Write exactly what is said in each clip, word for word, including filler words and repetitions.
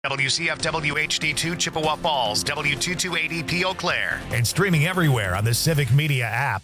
W C F W H D two Chippewa Falls, W two two eight E P Eau Claire, and streaming everywhere on the Civic Media app.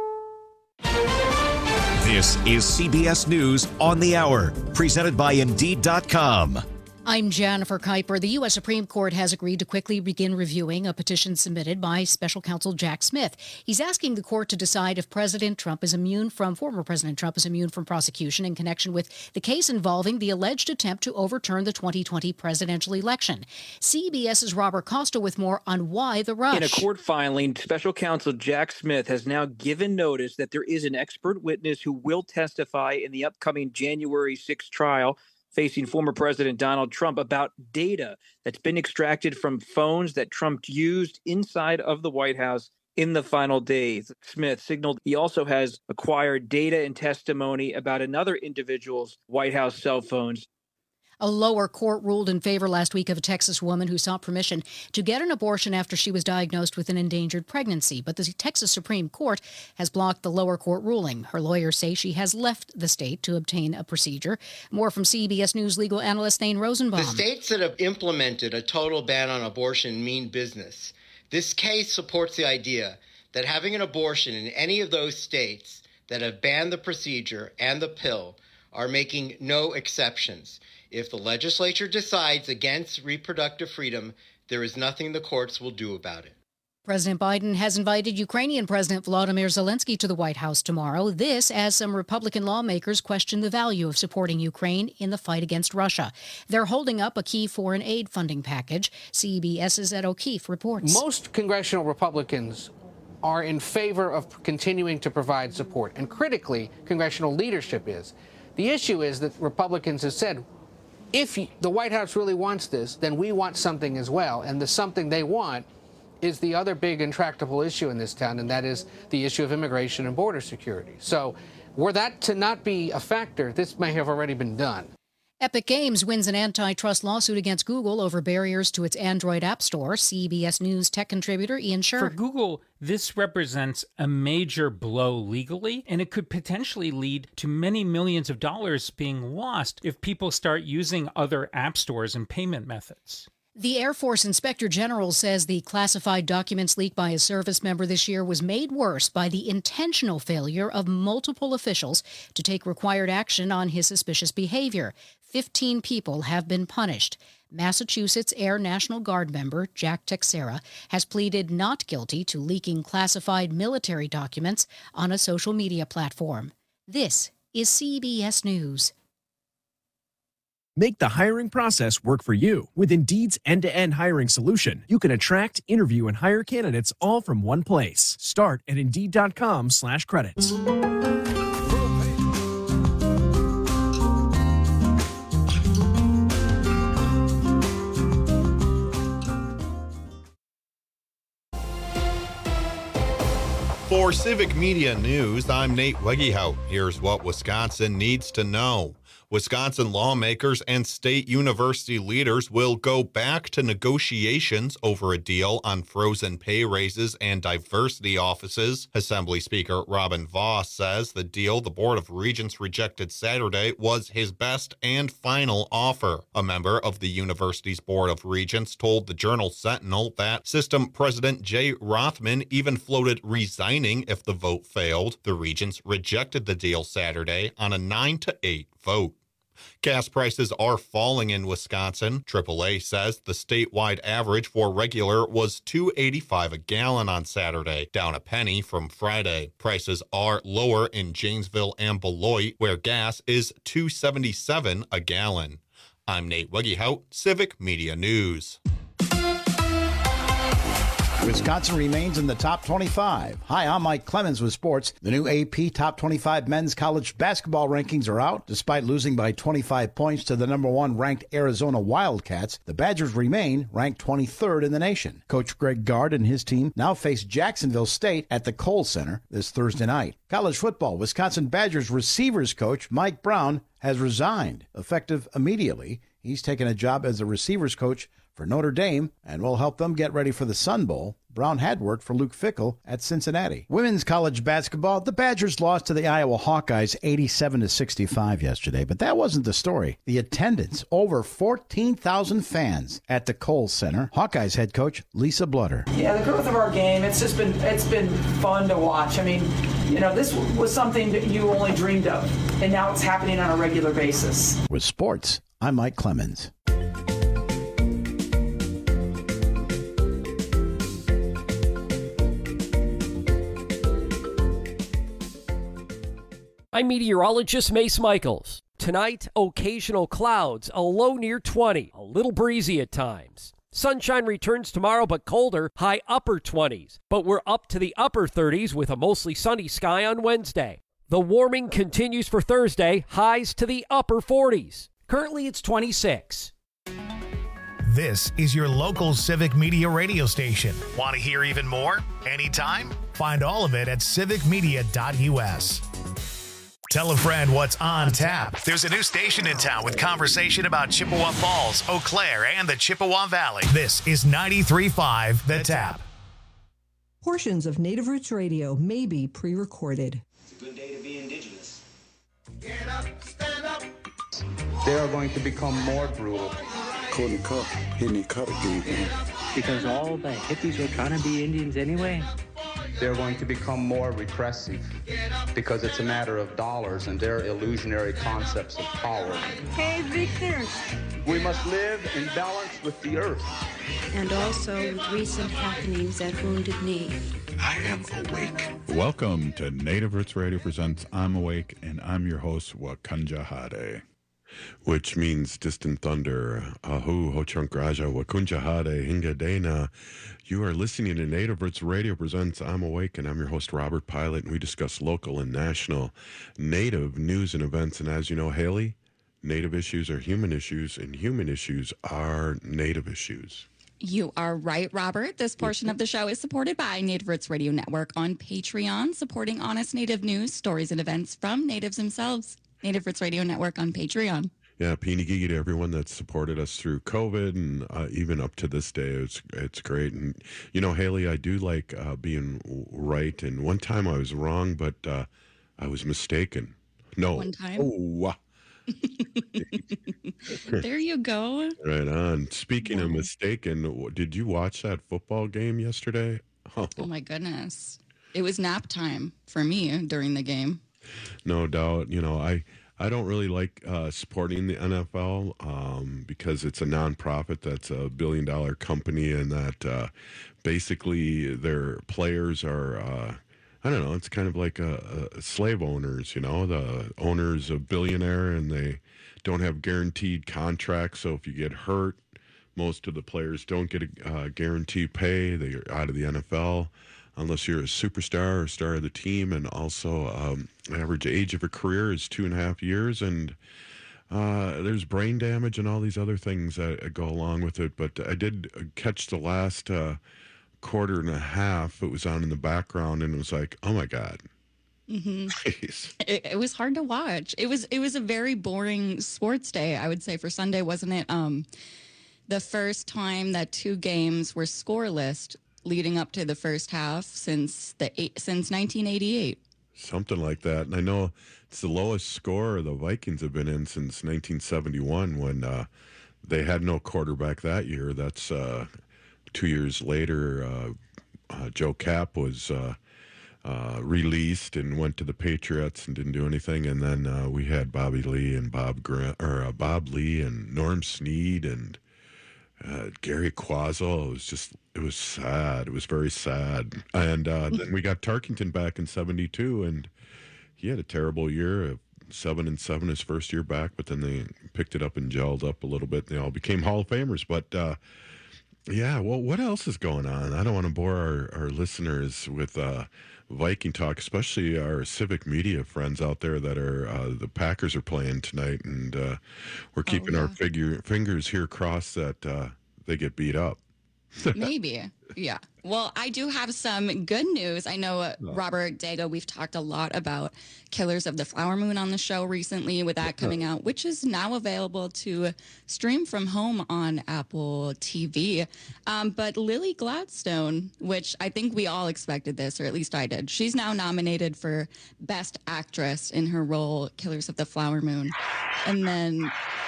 This is C B S News on the Hour, presented by Indeed dot com. I'm Jennifer Kuiper. The U S Supreme Court has agreed to quickly begin reviewing a petition submitted by special counsel Jack Smith. He's asking the court to decide if President Trump is immune from, former President Trump is immune from prosecution in connection with the case involving the alleged attempt to overturn the twenty twenty presidential election. CBS's Robert Costa with more on why the rush. In a court filing, special counsel Jack Smith has now given notice that there is an expert witness who will testify in the upcoming January sixth trial facing former President Donald Trump about data that's been extracted from phones that Trump used inside of the White House in the final days. Smith signaled he also has acquired data and testimony about another individual's White House cell phones. A lower court ruled in favor last week of a Texas woman who sought permission to get an abortion after she was diagnosed with an endangered pregnancy. But the Texas Supreme Court has blocked the lower court ruling. Her lawyers say she has left the state to obtain a procedure. More from C B S News legal analyst Thane Rosenbaum. The states that have implemented a total ban on abortion mean business. This case supports the idea that having an abortion in any of those states that have banned the procedure and the pill are making no exceptions. If the legislature decides against reproductive freedom, there is nothing the courts will do about it. President Biden has invited Ukrainian President Volodymyr Zelensky to the White House tomorrow. This as some Republican lawmakers question the value of supporting Ukraine in the fight against Russia. They're holding up a key foreign aid funding package. CBS's Ed O'Keefe reports. Most congressional Republicans are in favor of continuing to provide support, and critically, congressional leadership is. The issue is that Republicans have said, if the White House really wants this, then we want something as well. And the something they want is the other big intractable issue in this town, and that is the issue of immigration and border security. So were that to not be a factor, this may have already been done. Epic Games wins an antitrust lawsuit against Google over barriers to its Android app store. C B S News tech contributor Ian Scher. For Google, this represents a major blow legally, and it could potentially lead to many millions of dollars being lost if people start using other app stores and payment methods. The Air Force Inspector General says the classified documents leaked by a service member this year was made worse by the intentional failure of multiple officials to take required action on his suspicious behavior. Fifteen people have been punished. Massachusetts Air National Guard member Jack Texera has pleaded not guilty to leaking classified military documents on a social media platform. This is C B S News. Make the hiring process work for you. With Indeed's end-to-end hiring solution, you can attract, interview, and hire candidates all from one place. Start at Indeed.com slash credits. For Civic Media News, I'm Nate Wegehout. Here's what Wisconsin needs to know. Wisconsin lawmakers and state university leaders will go back to negotiations over a deal on frozen pay raises and diversity offices. Assembly Speaker Robin Vos says the deal the Board of Regents rejected Saturday was his best and final offer. A member of the university's Board of Regents told the Journal Sentinel that System President Jay Rothman even floated resigning if the vote failed. The Regents rejected the deal Saturday on a nine to eight vote. Gas prices are falling in Wisconsin. triple A says the statewide average for regular was two dollars and eighty-five cents a gallon on Saturday, down a penny from Friday. Prices are lower in Janesville and Beloit, where gas is two dollars and seventy-seven cents a gallon. I'm Nate Wegehout, Civic Media News. Wisconsin remains in the top twenty-five. Hi, I'm Mike Clemens with sports. The new A P Top twenty-five men's college basketball rankings are out. Despite losing by twenty-five points to the number one ranked Arizona Wildcats, the Badgers remain ranked twenty-third in the nation. Coach Greg Gard and his team now face Jacksonville State at the Kohl Center this Thursday night. College football, Wisconsin Badgers receivers coach Mike Brown has resigned, effective immediately. He's taken a job as a receivers coach for Notre Dame and will help them get ready for the Sun Bowl. Brown had worked for Luke Fickell at Cincinnati. Women's college basketball, the Badgers lost to the Iowa Hawkeyes eighty-seven to sixty-five yesterday, but that wasn't the story. The attendance, over fourteen thousand fans at the Kohl Center. Hawkeyes head coach Lisa Blutter. Yeah, the growth of our game, it's just been it's been fun to watch. I mean, you know, this was something that you only dreamed of, and now it's happening on a regular basis. With sports, I'm Mike Clemens. I'm meteorologist Mace Michaels. Tonight, occasional clouds, a low near twenty, a little breezy at times. Sunshine returns tomorrow, but colder, high upper twenties. But we're up to the upper thirties with a mostly sunny sky on Wednesday. The warming continues for Thursday, highs to the upper forties. Currently, it's twenty-six. This is your local Civic Media radio station. Want to hear even more? Anytime? Find all of it at civic media dot u s. Tell a friend what's on tap. There's a new station in town with conversation about Chippewa Falls, Eau Claire, and the Chippewa Valley. This is ninety-three point five The Tap. Portions of Native Roots Radio may be pre-recorded. It's a good day to be indigenous. Get up, stand up. They are going to become more brutal. Couldn't cut, hitting cut again. Because all the hippies were trying to be Indians anyway. They're going to become more repressive because it's a matter of dollars and their illusionary concepts of power. Hey, Victor. We must live in balance with the earth. And also with recent happenings at Wounded Knee. I am awake. Welcome to Native Roots Radio Presents I'm Awake, and I'm your host, Wakanja Hade, which means distant thunder. Ahu Ho-Chunk Raja Wakunja Hade Hinga Dena. You are listening to Native Roots Radio Presents I'm Awake, and I'm your host, Robert Pilot, and we discuss local and national Native news and events. And as you know, Haley, Native issues are human issues, and human issues are Native issues. You are right, Robert. This portion of the show is supported by Native Roots Radio Network on Patreon, supporting honest Native news, stories, and events from Natives themselves. Native Roots Radio Network on Patreon. Yeah, Peeny Gigi to everyone that's supported us through COVID and uh, even up to this day. It's it's great. And, you know, Haley, I do like uh, being right. And one time I was wrong, but uh, I was mistaken. No. One time? Oh, there you go. Right on. Speaking wow. of mistaken, did you watch that football game yesterday? Oh. oh, my goodness. It was nap time for me during the game. No doubt. You know, I... I don't really like uh, supporting the N F L um, because it's a nonprofit that's a billion dollar company, and that uh, basically their players are, uh, I don't know, it's kind of like a, a slave owners, you know, the owner's a billionaire and they don't have guaranteed contracts. So if you get hurt, most of the players don't get a uh, guaranteed pay. They're out of the N F L. Unless you're a superstar or star of the team. And also, um, average age of a career is two and a half years. And uh, there's brain damage and all these other things that go along with it. But I did catch the last uh, quarter and a half. It was on in the background, and it was like, oh, my God. Mm-hmm. It, it was hard to watch. It was, it was a very boring sports day, I would say, for Sunday, wasn't it? Um, the first time that two games were scoreless leading up to the first half since the eight, since nineteen eighty-eight. Something like that. And I know it's the lowest score the Vikings have been in since nineteen seventy-one, when uh, they had no quarterback that year. That's uh, two years later. Uh, uh, Joe Kapp was uh, uh, released and went to the Patriots and didn't do anything. And then uh, we had Bobby Lee and Bob Grant, or uh, Bob Lee and Norm Snead and Uh, Gary Quazzo. It was just, it was sad. It was very sad. And uh, then we got Tarkington back in seventy-two, and he had a terrible year, seven and seven his first year back, but then they picked it up and gelled up a little bit, and they all became Hall of Famers. But uh, yeah, well, what else is going on? I don't want to bore our, our listeners with uh, Viking talk, especially our civic media friends out there that are, uh, the Packers are playing tonight, and uh, we're keeping oh, yeah. our figure, fingers here crossed that uh, they get beat up. Maybe. Yeah. Well, I do have some good news. I know, uh, Robert Dago, we've talked a lot about Killers of the Flower Moon on the show recently with that coming out, which is now available to stream from home on Apple T V. Um, but Lily Gladstone, which I think we all expected this, or at least I did, she's now nominated for Best Actress in her role, Killers of the Flower Moon. And then,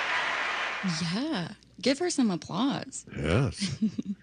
yeah, give her some applause. Yes.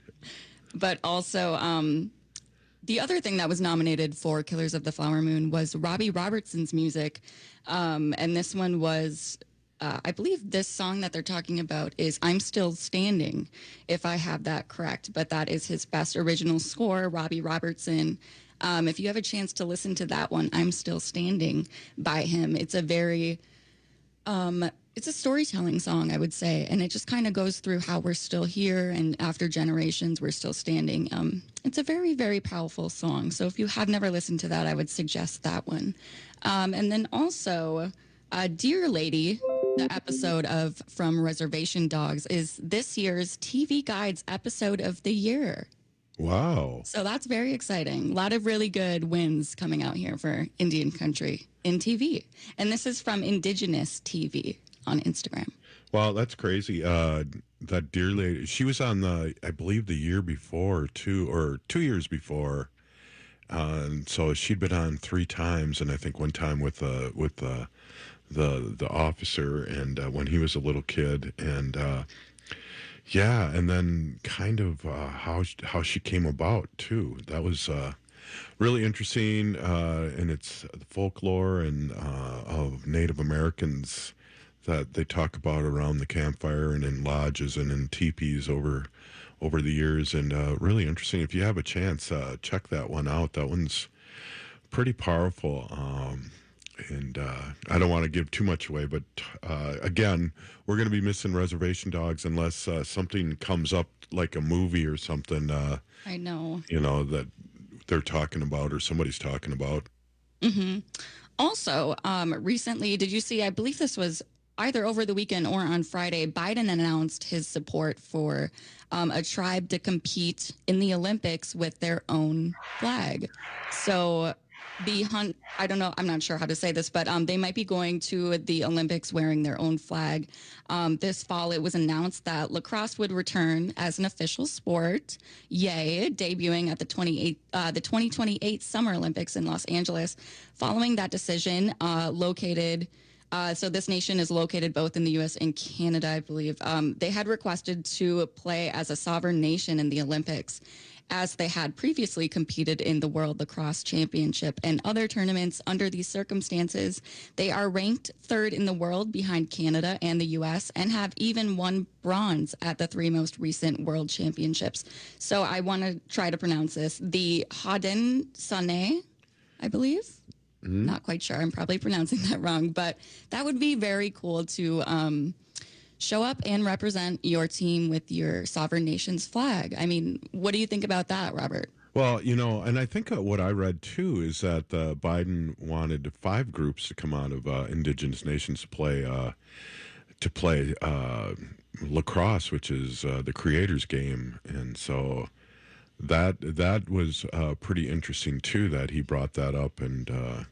But also, um, the other thing that was nominated for Killers of the Flower Moon was Robbie Robertson's music. Um, and this one was, uh, I believe this song that they're talking about is I'm Still Standing, if I have that correct. But that is his best original score, Robbie Robertson. Um, if you have a chance to listen to that one, I'm Still Standing by him, it's a very... Um, it's a storytelling song, I would say, and it just kind of goes through how we're still here, and after generations, we're still standing. Um, it's a very, very powerful song. So if you have never listened to that, I would suggest that one. Um, and then also, uh, Dear Lady, the episode of From Reservation Dogs, is this year's T V Guide's episode of the year. Wow. So that's very exciting. A lot of really good wins coming out here for Indian country in T V. And this is from Indigenous T V on Instagram. Well, that's crazy. Uh, that Dear Lady, she was on the, I believe, the year before, two or two years before. Uh, and so she'd been on three times, and I think one time with uh, with the the the officer, and uh, when he was a little kid, and uh, yeah, and then kind of uh, how how she came about too. That was uh, really interesting, uh, and it's the folklore and uh, of Native Americans that they talk about around the campfire and in lodges and in teepees over over the years, and uh, really interesting. If you have a chance, uh, check that one out. That one's pretty powerful. Um, and uh, I don't want to give too much away, but uh, again, we're going to be missing Reservation Dogs unless uh, something comes up like a movie or something. Uh, I know. You know, that they're talking about or somebody's talking about. Mm-hmm. Also, um, recently, did you see, I believe this was either over the weekend or on Friday, Biden announced his support for um, a tribe to compete in the Olympics with their own flag. So the hunt, I don't know, I'm not sure how to say this, but um, they might be going to the Olympics wearing their own flag. Um, this fall, it was announced that lacrosse would return as an official sport. Yay, debuting at the twenty-eight, uh, the twenty twenty-eight Summer Olympics in Los Angeles. Following that decision, uh, located Uh, so this nation is located both in the U S and Canada, I believe. Um, they had requested to play as a sovereign nation in the Olympics, as they had previously competed in the World Lacrosse Championship and other tournaments. Under these circumstances, they are ranked third in the world behind Canada and the U S and have even won bronze at the three most recent World Championships. So I want to try to pronounce this. The Haudenosaunee, I believe. Mm-hmm. Not quite sure. I'm probably pronouncing that wrong, but that would be very cool to um, show up and represent your team with your sovereign nation's flag. I mean, what do you think about that, Robert? Well, you know, and I think uh, what I read too is that uh, Biden wanted five groups to come out of uh, indigenous nations to play uh, to play uh, lacrosse, which is uh, the creators' game, and so. That that was uh, pretty interesting too. That he brought that up, and uh,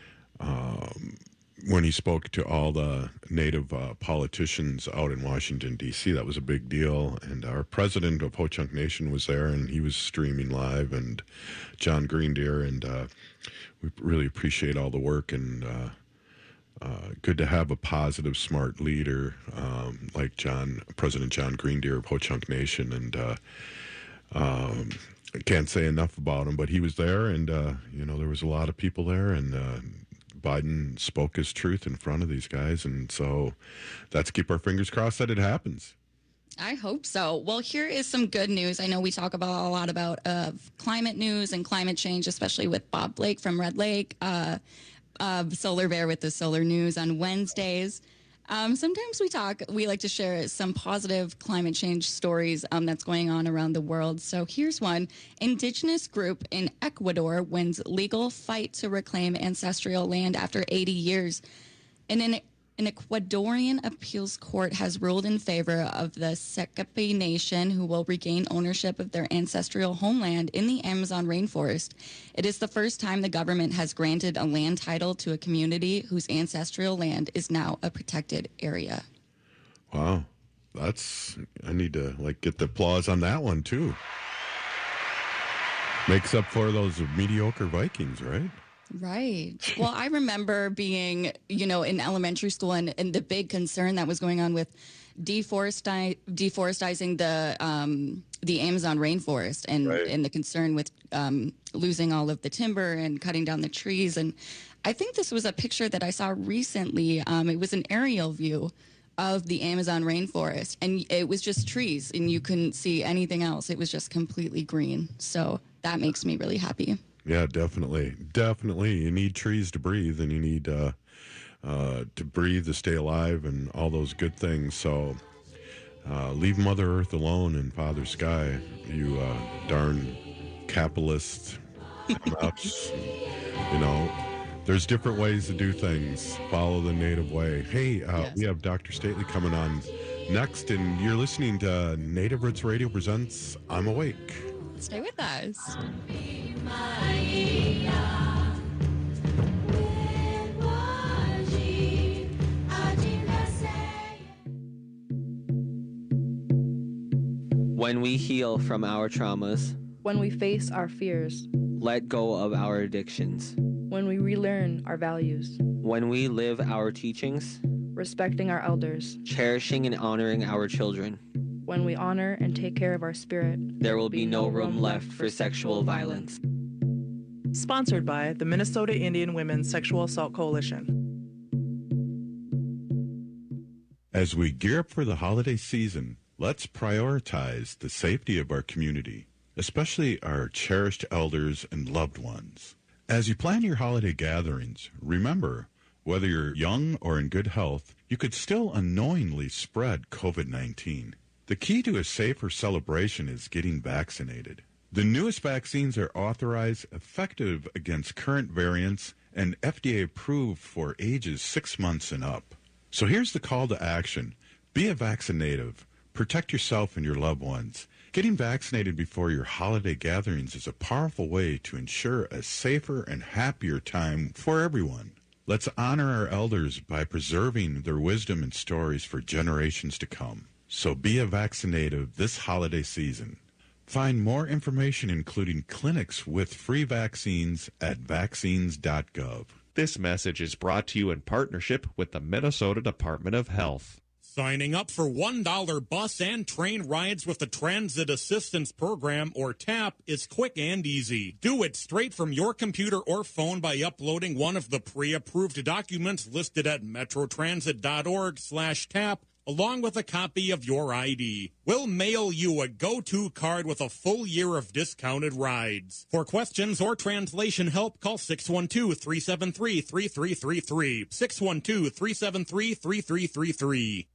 um, when he spoke to all the Native uh, politicians out in Washington D C, that was a big deal. And our president of Ho Chunk Nation was there, and he was streaming live. And John Greendeer, and uh, we really appreciate all the work, and uh, uh, good to have a positive, smart leader um, like John, President John Greendeer of Ho Chunk Nation, and. Uh, Um, I can't say enough about him, but he was there, and, uh, you know, there was a lot of people there, and uh, Biden spoke his truth in front of these guys, and so let's keep our fingers crossed that it happens. I hope so. Well, here is some good news. I know we talk about a lot about uh, climate news and climate change, especially with Bob Blake from Red Lake, uh, uh, Solar Bear with the Solar News on Wednesdays. Um, sometimes we talk, we like to share some positive climate change stories um, that's going on around the world. So here's one. Indigenous group in Ecuador wins legal fight to reclaim ancestral land after eighty years. And in An Ecuadorian appeals court has ruled in favor of the Secape Nation, who will regain ownership of their ancestral homeland in the Amazon rainforest. It is the first time the government has granted a land title to a community whose ancestral land is now a protected area. Wow. That's, I need to like get the applause on that one too. Makes up for those mediocre Vikings, right? Right. Well, I remember being, you know, in elementary school and, and the big concern that was going on with deforesti- deforesting the um, the Amazon rainforest and, right. and the concern with um, losing all of the timber and cutting down the trees. And I think this was a picture that I saw recently. Um, it was an aerial view of the Amazon rainforest, and it was just trees, and you couldn't see anything else. It was just completely green. So that makes me really happy. Yeah, definitely. Definitely. You need trees to breathe, and you need uh, uh, to breathe to stay alive and all those good things. So uh, leave Mother Earth alone and Father Sky, you uh, darn capitalist nuts. You know, there's different ways to do things. Follow the native way. Hey, uh, yes. We have Doctor Stately coming on next, and you're listening to Native Roots Radio presents I'm Awake. Stay with us. When we heal from our traumas, when we face our fears, let go of our addictions, when we relearn our values, when we live our teachings, respecting our elders, cherishing and honoring our children, when we honor and take care of our spirit, there will be no room left for sexual violence. Sponsored by the Minnesota Indian Women's Sexual Assault Coalition. As we gear up for the holiday season, let's prioritize the safety of our community, especially our cherished elders and loved ones. As you plan your holiday gatherings, remember, whether you're young or in good health, you could still unknowingly spread covid nineteen. The key to a safer celebration is getting vaccinated. The newest vaccines are authorized, effective against current variants, and F D A approved for ages six months and up. So here's the call to action. Be a vaccinative. Protect yourself and your loved ones. Getting vaccinated before your holiday gatherings is a powerful way to ensure a safer and happier time for everyone. Let's honor our elders by preserving their wisdom and stories for generations to come. So be a vaccinative this holiday season. Find more information, including clinics with free vaccines, at vaccines dot gov. This message is brought to you in partnership with the Minnesota Department of Health. Signing up for one dollar bus and train rides with the Transit Assistance Program, or TAP, is quick and easy. Do it straight from your computer or phone by uploading one of the pre-approved documents listed at metrotransit dot org slash tap, along with a copy of your I D. We'll mail you a go-to card with a full year of discounted rides. For questions or translation help, call six one two, three seven three, three three three three, six one two, three seven three, three three three three.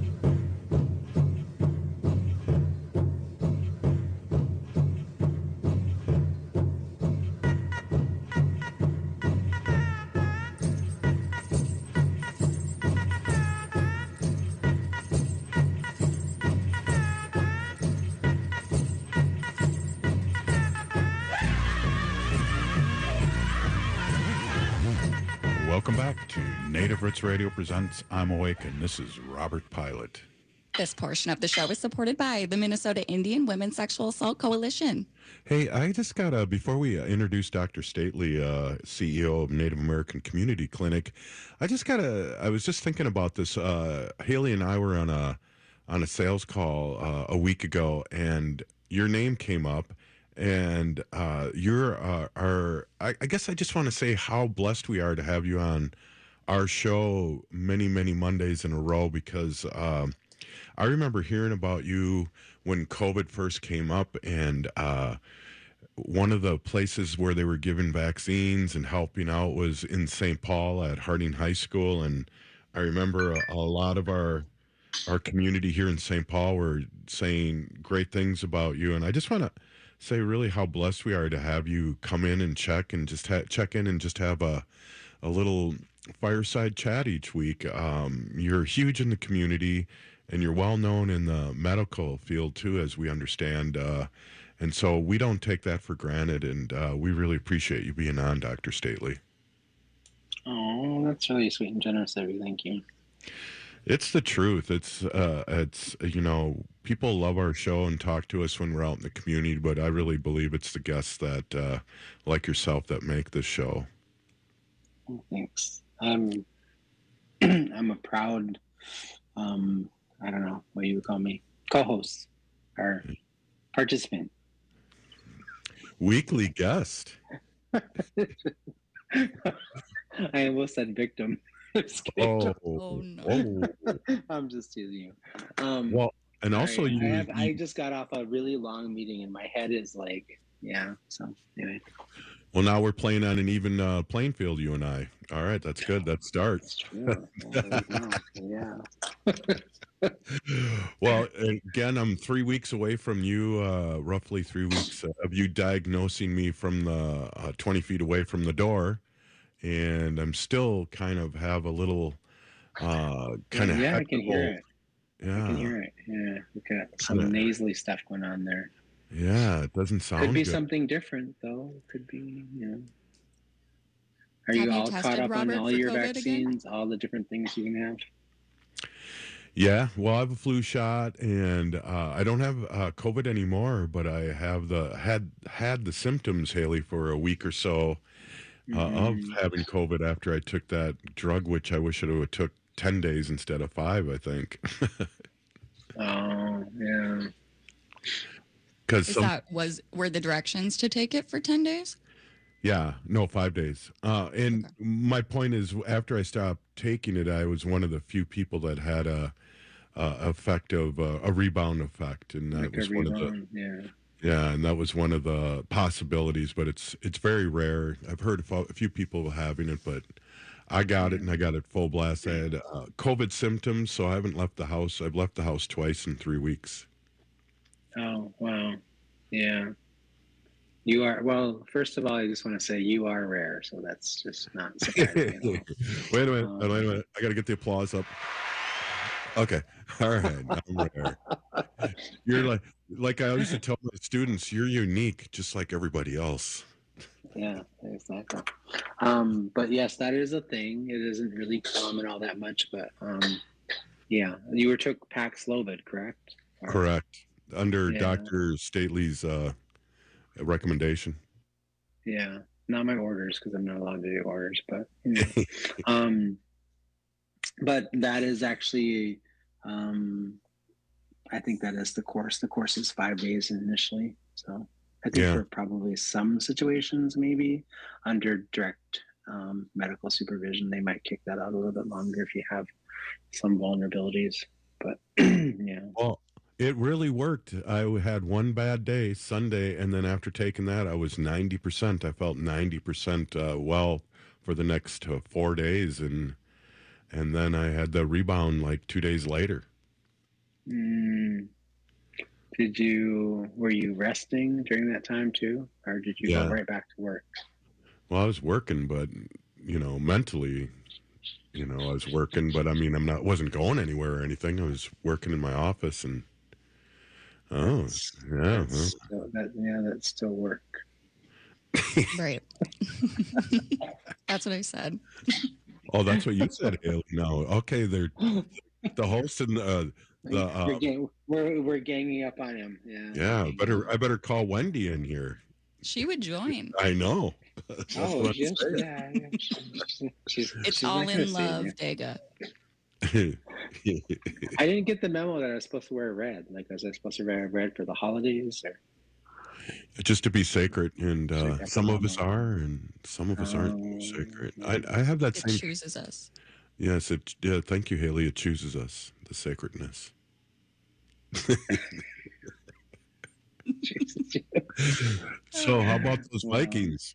Welcome back to Native Roots Radio presents I'm Awake, and this is Robert Pilot. This portion of the show is supported by the Minnesota Indian Women's Sexual Assault Coalition. Hey, I just got to, before we uh, introduce Doctor Stately, uh, C E O of Native American Community Clinic, I just got to, I was just thinking about this. Uh, Haley and I were on a, on a sales call uh, a week ago, and your name came up. And uh, you're uh, our, I, I guess I just want to say how blessed we are to have you on our show many, many Mondays in a row, because um, I remember hearing about you when COVID first came up, and uh, one of the places where they were giving vaccines and helping out was in Saint Paul at Harding High School. And I remember a, a lot of our our community here in Saint Paul were saying great things about you. And I just want to say really how blessed we are to have you come in and check and just ha- check in and just have a a little fireside chat each week. Um, you're huge in the community, and you're well known in the medical field too, as we understand. Uh, and so we don't take that for granted, and uh, we really appreciate you being on, Doctor Stately. Oh, that's really sweet and generous of you. Thank you. It's the truth. It's, uh, it's you know, people love our show and talk to us when we're out in the community, but I really believe it's the guests that, uh, like yourself, that make this show. Oh, thanks. I'm, I'm a proud, um, I don't know what you would call me, co-host or participant. Weekly guest. I almost said victim. Oh, oh no. I'm just teasing you. Um, well, and also sorry, you, I, have, you I just got off a really long meeting and my head is like, yeah. So anyway. Well, now we're playing on an even uh, playing field, you and I. All right, that's good. That starts. True. Yeah. Well, again, I'm three weeks away from you, uh, roughly three weeks uh, of you diagnosing me from the uh, twenty feet away from the door. And I'm still kind of have a little uh, kind of yeah, I can hear it. Yeah, I can hear it. Yeah, we've got some Kinda. nasally stuff going on there. Yeah, it doesn't sound Could be good. something different though. Could be, you know. Are Have you you all tested, caught up Robert, on all for your COVID vaccines, all the different things you can have? Yeah, well, I have a flu shot, and uh, I don't have uh, COVID anymore, but I have the had had the symptoms, Haley, for a week or so. Uh, of having COVID after I took that drug, which I wish it would have took ten days instead of five, I think. Oh, yeah. Because Is that was were the directions to take it for ten days? Yeah, no, five days. Uh, and okay. My point is, after I stopped taking it, I was one of the few people that had a, a effect of uh, a rebound effect, and that like was a one rebound, of the yeah. Yeah, and that was one of the possibilities, but it's it's very rare. I've heard of a few people having it, but I got it, and I got it full blast. I had uh, COVID symptoms, so I haven't left the house. I've left the house twice in three weeks. Oh, wow. Yeah. You are, well, first of all, I just want to say you are rare, so that's just not surprising at all. Wait a minute, Um, wait a minute. I got to get the applause up. Okay, all right, I'm rare. You're like, like I used to tell my students, you're unique, just like everybody else. Yeah, exactly. Um, but yes, that is a thing. It isn't really common all that much, but um, yeah, you were took Paxlovid, correct? Or, Correct. Under Yeah. Doctor Stately's uh, recommendation. Yeah, not my orders because I'm not allowed to do orders, but you know. um, but that is actually, um, I think that is the course. The course is five days initially, so I think Yeah. for probably some situations, maybe under direct um, medical supervision, they might kick that out a little bit longer if you have some vulnerabilities. But yeah, Well, it really worked. I had one bad day, Sunday, and then after taking that, I was ninety percent. I felt ninety percent uh, well for the next uh, four days, and and then I had the rebound like two days later. mm, did you were you resting during that time too, or did you Yeah. go right back to work? Well, I was working, but you know, mentally, you know, I was working, but I mean, I'm not, wasn't going anywhere or anything. I was working in my office, and oh, yeah, well, That's still, that, yeah, that's still work. Right. That's what I said. oh, that's what you said, Haley. No, okay, they're the host and uh, the uh, we're, gang, we're we're ganging up on him. Yeah. yeah. Better I better call Wendy in here. She would join. I know. That's Oh, what I'm yes, saying. yeah, yeah. She's, she's, It's she's all not gonna in say love, it. Dega. I didn't get the memo that I was supposed to wear red. Like, was I supposed to wear red for the holidays? Or Just to be sacred, and uh, that's some the of us memo. are, and some of us aren't Oh, sacred. I I have that It same. chooses us. Yes, it. Yeah, thank you, Haley. It chooses us, the sacredness. So, how about those Wow. Vikings?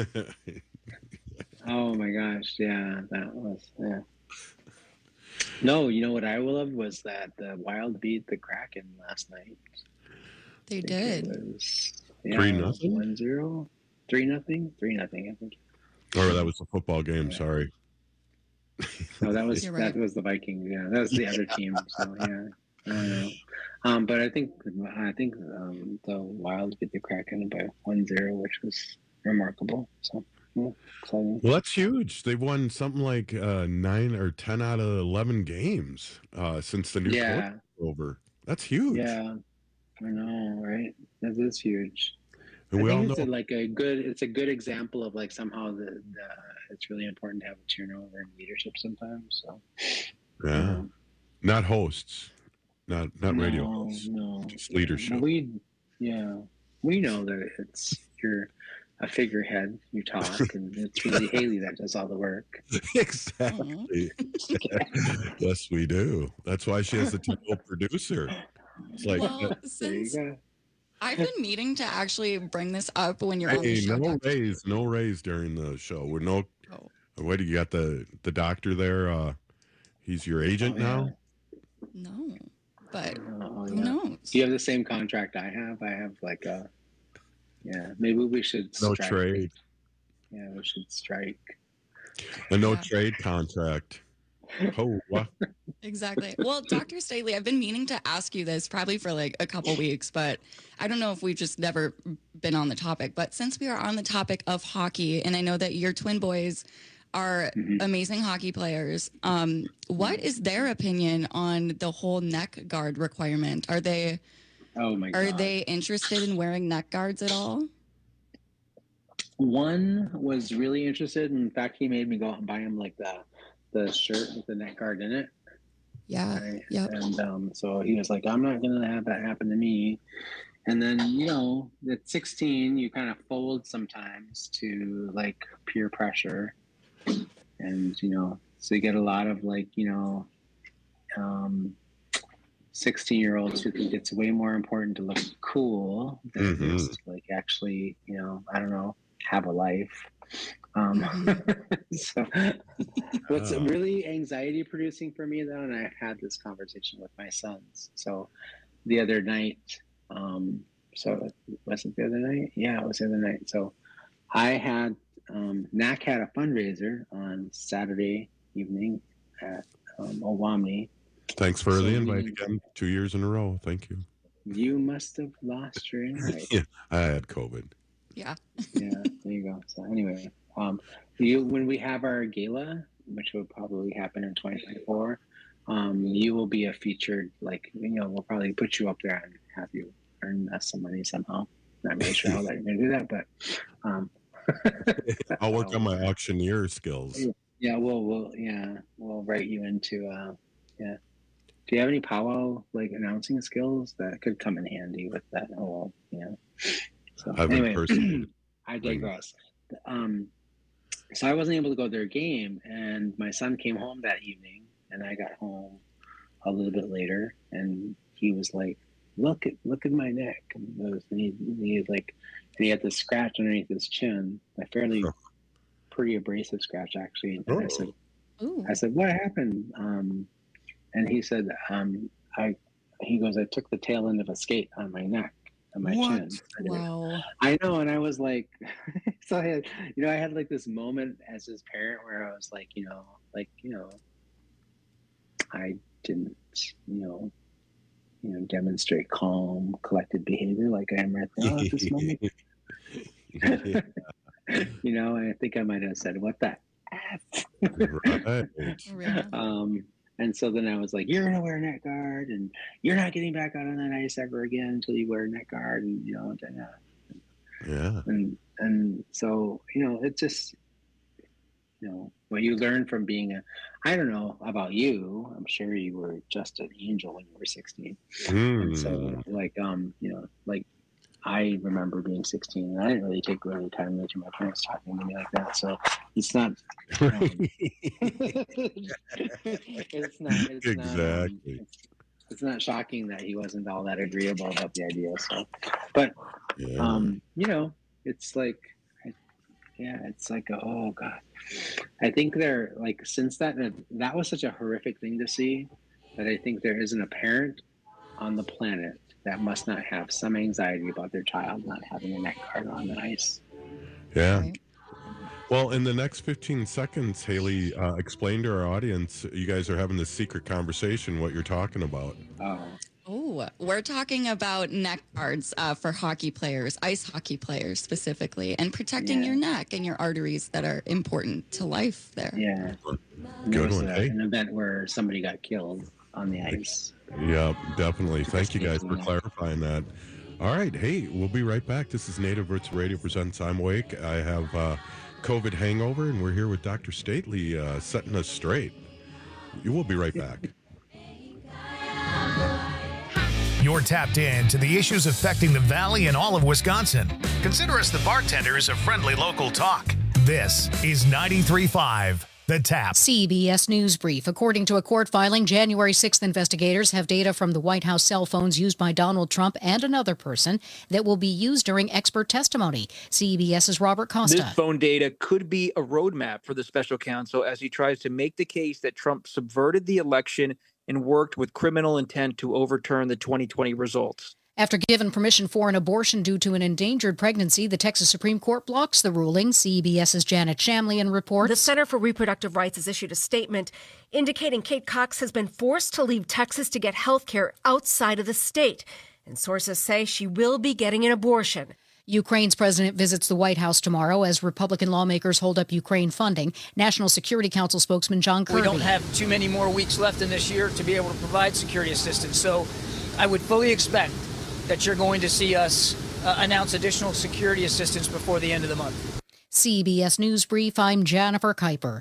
Oh my gosh, yeah, that was yeah. No, you know what I loved was that the Wild beat the Kraken last night. They I think did. It was, yeah, Three it was nothing? one zero, three nothing, three nothing. I think. Or that was the football game. Sorry. No, that was You're that right. was the Vikings. Yeah, that was the other team. So yeah, I don't know. Um, but I think I think um, the Wild get the Kraken by one zero, which was remarkable. So yeah, exciting. Well, that's huge. They've won something like uh, nine or ten out of eleven games uh, since the new Yeah. coach was over. That's huge. Yeah, I know, right? That is huge. And I we all think it's know. a, like a good. It's a good example of like somehow the, the it's really important to have a turnover in leadership sometimes. So Yeah. Not hosts. Not not radio no, hosts. no, Just leadership. we yeah we know that it's you're a figurehead. You talk, and it's really Haley that does all the work. Exactly. Yes, we do. That's why she has the typical producer. It's like, Well, since I've been meaning to actually bring this up when you're on the hey, show. no Doctor. raise, no raise during the show. We're no. What do you got? The the doctor there. Uh, he's your agent Oh, yeah. now. No, but Oh, who yeah. knows? Do you have the same contract I have? I have like a yeah. Maybe we should No strike. trade. Yeah, we should strike. A no Yeah. trade contract. Oh, wow. Exactly. Well, Doctor Staley, I've been meaning to ask you this probably for like a couple weeks, but I don't know if we've just never been on the topic. But since we are on the topic of hockey, and I know that your twin boys are amazing hockey players, um, what is their opinion on the whole neck guard requirement? Are they Oh my are god. they interested in wearing neck guards at all? One was really interested. In fact, he made me go out and buy him like the the shirt with the neck guard in it. Yeah. Right? Yep. And um, so he was like, I'm not going to have that happen to me. And then, you know, at sixteen, you kind of fold sometimes to like peer pressure. And, you know, so you get a lot of like, you know, um, sixteen year olds who think it's way more important to look cool than it is to like actually, you know, I don't know, have a life. Um, so what's Oh. really anxiety producing for me though, and I've had this conversation with my sons. So the other night, um, so was it the other night? Yeah, it was the other night. So I had, um, N A C had a fundraiser on Saturday evening at um, Owamni. Thanks for So the we- invite again. Two years in a row. Thank you. You must have lost your invite. Yeah, I had COVID. Yeah. Yeah, there you go. So anyway, um, you when we have our gala, which will probably happen in twenty twenty-four, um, you will be a featured, like, you know, we'll probably put you up there and have you earn us some money somehow. Not really sure how that you're gonna do that, but um, I'll work on my auctioneer skills. yeah, we'll we'll yeah we'll write you into uh, yeah. Do you have any powwow like announcing skills that could come in handy with that whole, you know? So I've anyway, impersonated I digress. Um, so I wasn't able to go to their game, and my son came home that evening, and I got home a little bit later, and he was like, "Look at look at my neck," and, it was, and he, he had like, and he had this scratch underneath his chin, a fairly pretty abrasive scratch actually. And I said, Ooh. I said, "What happened?" Um, and he said, um, "I," he goes, "I took the tail end of a skate on my neck." On my What? chin. Wow. I know, and I was like, so I had, you know, I had like this moment as his parent where I was like, you know, like, you know, I didn't, you know, you know, demonstrate calm, collected behavior like I am right now at this moment. You know, I think I might have said, "What the f?" Right. Um, and so then I was like, "You're gonna wear a neck guard, and you're not getting back out on that ice ever again until you wear a neck guard." And you know, and, uh, Yeah. and and so you know, it just, you know, what you learn from being a, I don't know about you. I'm sure you were just an angel when you were sixteen. And so Mm. like, um, you know, like I remember being sixteen, and I didn't really take really kindly to my parents talking to me like that. So it's not. Um, it's not. It's Not, um, Exactly. it's, it's not shocking that he wasn't all that agreeable about the idea. So, but Yeah. um, you know, it's like, yeah, it's like, oh god. I think they're like, since that that was such a horrific thing to see, that I think there isn't a parent on the planet that must not have some anxiety about their child not having a neck guard on the ice. Yeah. Well, in the next fifteen seconds, Haley, uh, explain to our audience, you guys are having this secret conversation, what you're talking about. Oh. Oh, we're talking about neck guards uh, for hockey players, ice hockey players specifically, and protecting Yeah. your neck and your arteries that are important to life there. Yeah. Good There was one, a- hey? An event where somebody got killed on the ice. Yeah, definitely. Thank you guys for clarifying that. All right. Hey, we'll be right back. This is Native Roots Radio presents I'm Awake. I have uh, COVID hangover, and we're here with Doctor Stately uh, setting us straight. You will be right back. You're tapped in to the issues affecting the Valley and all of Wisconsin. Consider us the bartenders of friendly local talk. This is ninety-three point five The Tap. C B S News Brief. According to a court filing, January sixth investigators have data from the White House cell phones used by Donald Trump and another person that will be used during expert testimony. CBS's Robert Costa. This phone data could be a roadmap for the special counsel as he tries to make the case that Trump subverted the election and worked with criminal intent to overturn the twenty twenty results. After given permission for an abortion due to an endangered pregnancy, the Texas Supreme Court blocks the ruling. CBS's Janet Shamlian reports. The Center for Reproductive Rights has issued a statement indicating Kate Cox has been forced to leave Texas to get health care outside of the state. And sources say she will be getting an abortion. Ukraine's president visits the White House tomorrow as Republican lawmakers hold up Ukraine funding. National Security Council spokesman John Kirby. We don't have too many more weeks left in this year to be able to provide security assistance. So I would fully expect that you're going to see us uh, announce additional security assistance before the end of the month. C B S News Brief, I'm Jennifer Kuiper.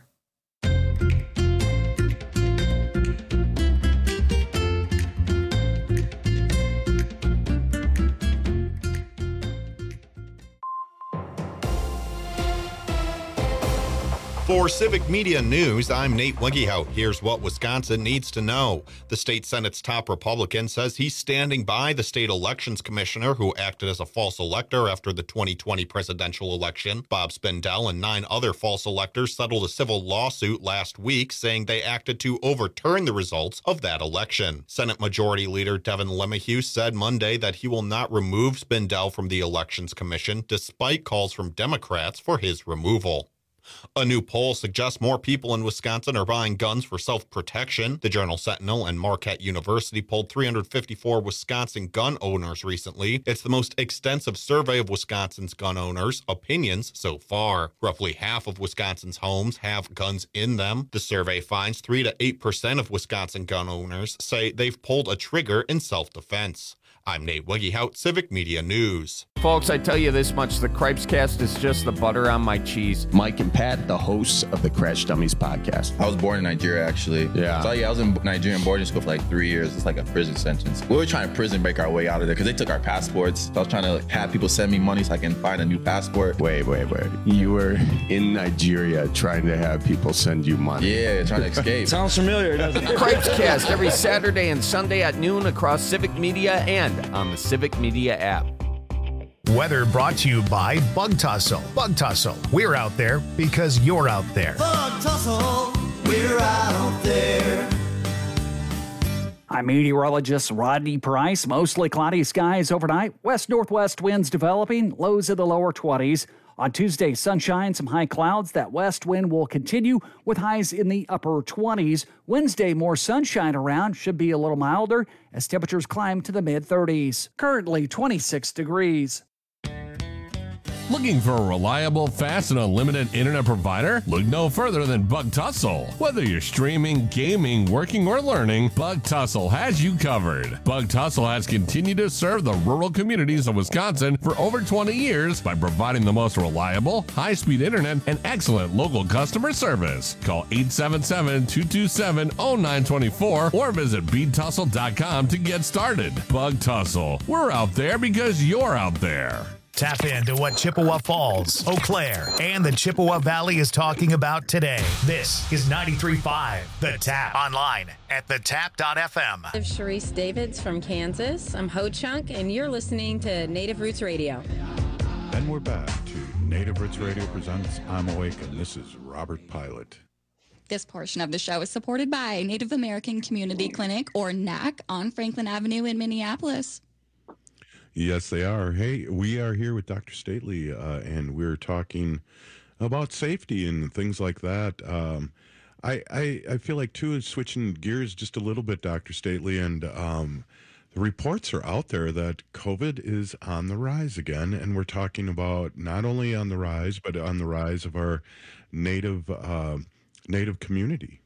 For Civic Media News, I'm Nate Wiggyhout. Here's what Wisconsin needs to know. The state Senate's top Republican says he's standing by the state elections commissioner who acted as a false elector after the twenty twenty presidential election. Bob Spindell and nine other false electors settled a civil lawsuit last week saying they acted to overturn the results of that election. Senate Majority Leader Devin LeMahieu said Monday that he will not remove Spindell from the Elections Commission despite calls from Democrats for his removal. A new poll suggests more people in Wisconsin are buying guns for self-protection. The Journal Sentinel and Marquette University polled three hundred fifty-four Wisconsin gun owners recently. It's the most extensive survey of Wisconsin's gun owners' opinions so far. Roughly half of Wisconsin's homes have guns in them. The survey finds three to eight percent of Wisconsin gun owners say they've pulled a trigger in self-defense. I'm Nate Wiggyhout, Civic Media News. Folks, I tell you this much, the Cripescast is just the butter on my cheese. Mike and Pat, the hosts of the Crash Dummies podcast. I was born in Nigeria, actually. Yeah. So, yeah, I was in Nigerian boarding school for like three years. It's like a prison sentence. We were trying to prison break our way out of there because they took our passports. So I was trying to like, have people send me money so I can find a new passport. Wait, wait, wait. You were in Nigeria trying to have people send you money. Yeah, trying to escape. Sounds familiar, doesn't it? Cripescast every Saturday and Sunday at noon across Civic Media and on the Civic Media app. Weather brought to you by Bug Tussle. Bug Tussle, we're out there because you're out there. Bug Tussle, we're out there. I'm meteorologist Rodney Price. Mostly cloudy skies overnight. West-northwest winds developing, lows in the lower twenties. On Tuesday, sunshine, some high clouds. That west wind will continue with highs in the upper twenties. Wednesday, more sunshine around. Should be a little milder as temperatures climb to the mid-thirties. Currently twenty-six degrees. Looking for a reliable, fast, and unlimited internet provider? Look no further than Bug Tussle. Whether you're streaming, gaming, working, or learning, Bug Tussle has you covered. Bug Tussle has continued to serve the rural communities of Wisconsin for over twenty years by providing the most reliable, high-speed internet and excellent local customer service. Call eight seven seven, two two seven, zero nine two four or visit bead tussle dot com to get started. Bug Tussle. We're out there because you're out there. Tap into what Chippewa Falls, Eau Claire, and the Chippewa Valley is talking about today. This is ninety-three point five The Tap. Online at the tap dot f m. I'm Sharice Davids from Kansas. I'm Ho Chunk, and you're listening to Native Roots Radio. And we're back to Native Roots Radio presents I'm Awake, and this is Robert Pilot. This portion of the show is supported by Native American Community Clinic, or N A C, on Franklin Avenue in Minneapolis. Yes, they are. Hey, we are here with Doctor Stately, uh, and we're talking about safety and things like that. Um, I, I I feel like too is switching gears just a little bit, Doctor Stately, and um, the reports are out there that COVID is on the rise again, and we're talking about not only on the rise, but on the rise of our native uh, native community.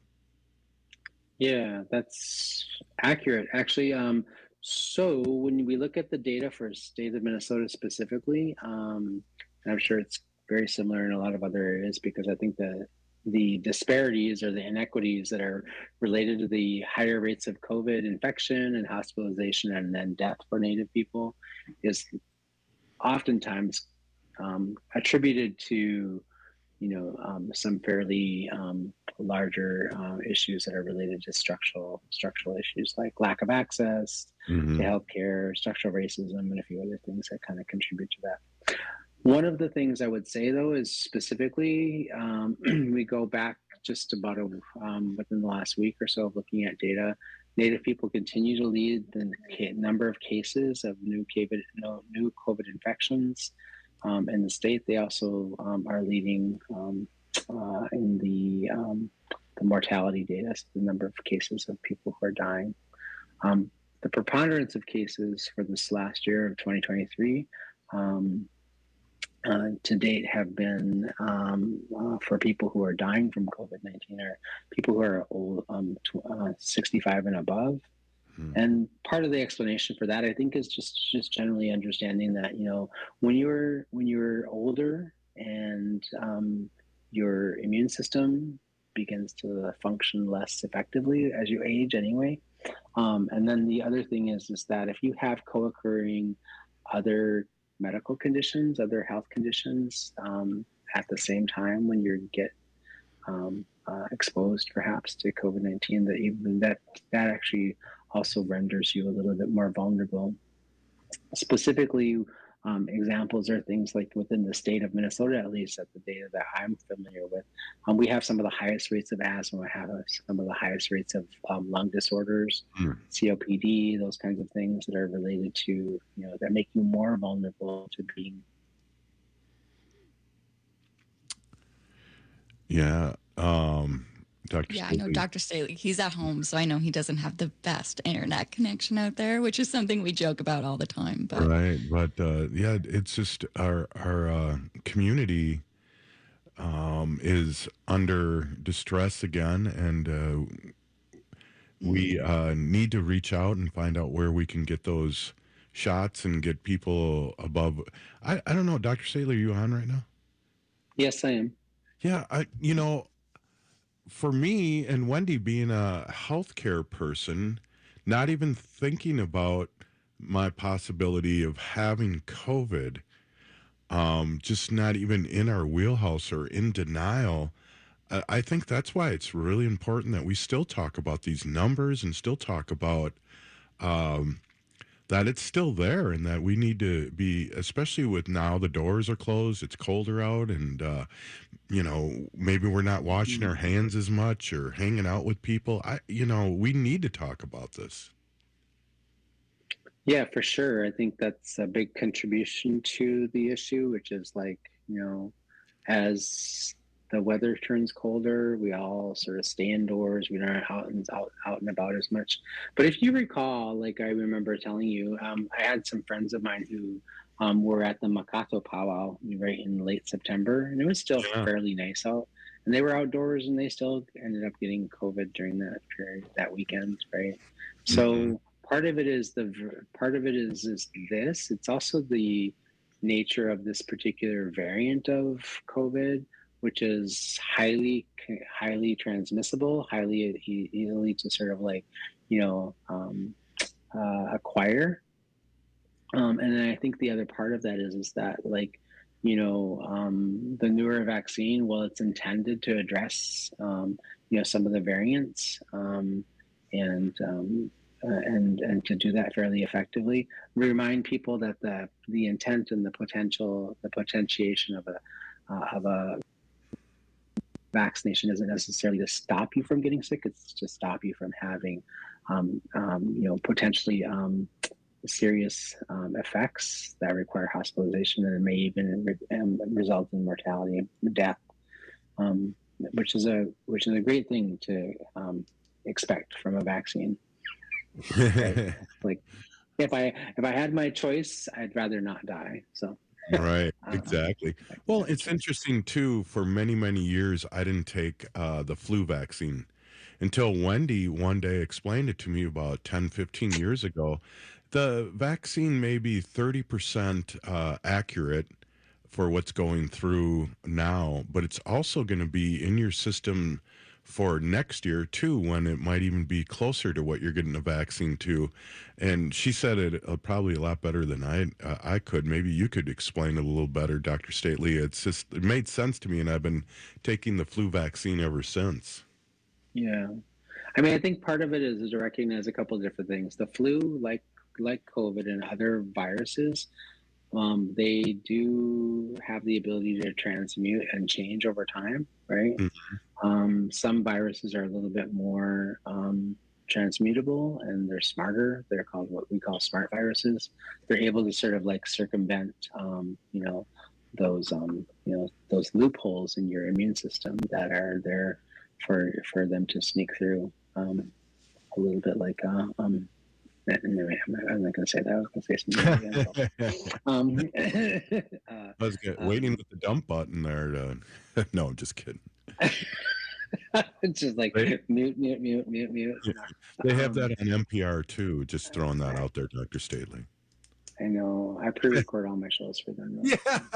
Yeah, that's accurate. Actually, um, so when we look at the data for state of Minnesota specifically, um, and I'm sure it's very similar in a lot of other areas, because I think that the disparities or the inequities that are related to the higher rates of COVID infection and hospitalization and then death for Native people is oftentimes um, attributed to, you know, um, some fairly um, larger uh, issues that are related to structural structural issues like lack of access mm-hmm. to healthcare, structural racism, and a few other things that kind of contribute to that. One of the things I would say, though, is specifically um, we go back just about a, um, within the last week or so of looking at data. Native people continue to lead the number of cases of new COVID, no, new COVID infections um, in the state. They also um, are leading um, uh, in the, um, the mortality data, so the number of cases of people who are dying. Um, the preponderance of cases for this last year of twenty twenty-three um, Uh, to date have been um, uh, for people who are dying from COVID nineteen or people who are old, um, tw- uh, sixty-five and above. Hmm. And part of the explanation for that, I think, is just just generally understanding that, you know, when you're when you're older and um, your immune system begins to function less effectively as you age anyway. Um, and then the other thing is, is that if you have co-occurring other medical conditions, other health conditions um, at the same time when you get um, uh, exposed perhaps to COVID nineteen, that even that that actually also renders you a little bit more vulnerable. Specifically, um, examples are things like within the state of Minnesota, at least at the data that I'm familiar with, um, we have some of the highest rates of asthma, we have some of the highest rates of um, lung disorders, mm. C O P D, those kinds of things that are related to, you know, that make you more vulnerable to being. Yeah. Um, Doctor Yeah, Staley. I know Doctor Staley. He's at home, so I know he doesn't have the best internet connection out there, which is something we joke about all the time. But right, but uh, yeah, it's just our our uh, community um, is under distress again, and uh, we uh, need to reach out and find out where we can get those shots and get people above. I I don't know, Doctor Staley, are you on right now? Yes, I am. Yeah, I you know. For me and Wendy being a healthcare person, not even thinking about my possibility of having COVID, um, just not even in our wheelhouse or in denial, I, I think that's why it's really important that we still talk about these numbers and still talk about um, that it's still there and that we need to be, especially with now the doors are closed, it's colder out, and uh, you know, maybe we're not washing our hands as much or hanging out with people. I, you know, we need to talk about this. Yeah, for sure. I think that's a big contribution to the issue, which is like, you know, as the weather turns colder, we all sort of stay indoors. We're not out and out, out and about as much. But if you recall, like I remember telling you, um, I had some friends of mine who um, were at the Makato powwow right in late September, and it was still yeah. fairly nice out. And they were outdoors, and they still ended up getting COVID during that period, that weekend, right? Mm-hmm. So part of it is the part of it is is this. It's also the nature of this particular variant of COVID, which is highly, highly transmissible, highly e- easily to sort of like, you know, um, uh, acquire. Um, and then I think the other part of that is, is that like, you know, um, the newer vaccine, well, it's intended to address, um, you know, some of the variants um, and, um, uh, and, and to do that fairly effectively. Remind people that the, the intent and the potential, the potentiation of a, uh, of a, vaccination isn't necessarily to stop you from getting sick. It's to stop you from having, um, um, you know, potentially um, serious um, effects that require hospitalization, and it may even re- um, result in mortality and death, um, which is a which is a great thing to um, expect from a vaccine. Right? Like if I if I had my choice, I'd rather not die. So. Right, exactly. Well, it's interesting too. For many, many years, I didn't take uh, the flu vaccine until Wendy one day explained it to me about ten, fifteen years ago. The vaccine may be thirty percent uh, accurate for what's going through now, but it's also going to be in your system for next year too, when it might even be closer to what you're getting a vaccine to. And she said it uh, probably a lot better than I uh, I could. Maybe you could explain it a little better, Doctor Stately. It's just, it made sense to me, and I've been taking the flu vaccine ever since. Yeah. I mean, I think part of it is to recognize a couple of different things. The flu, like like COVID and other viruses, um, they do have the ability to transmute and change over time, right? Mm-hmm. Um, some viruses are a little bit more um, transmutable, and they're smarter. They're called what we call smart viruses. They're able to sort of like circumvent, um, you know, those um, you know those loopholes in your immune system that are there for for them to sneak through. Um, a little bit like uh, um, anyway, I'm not, I'm not going to say that. I was going to say something. um, uh, I was get, um, waiting with the dump button there. To, no, I'm just kidding. It's just like they, mute, mute, mute, mute, mute. They have that on N P R too. Just throwing that out there, Doctor Stately. I know. I pre-record all my shows for them. Yeah.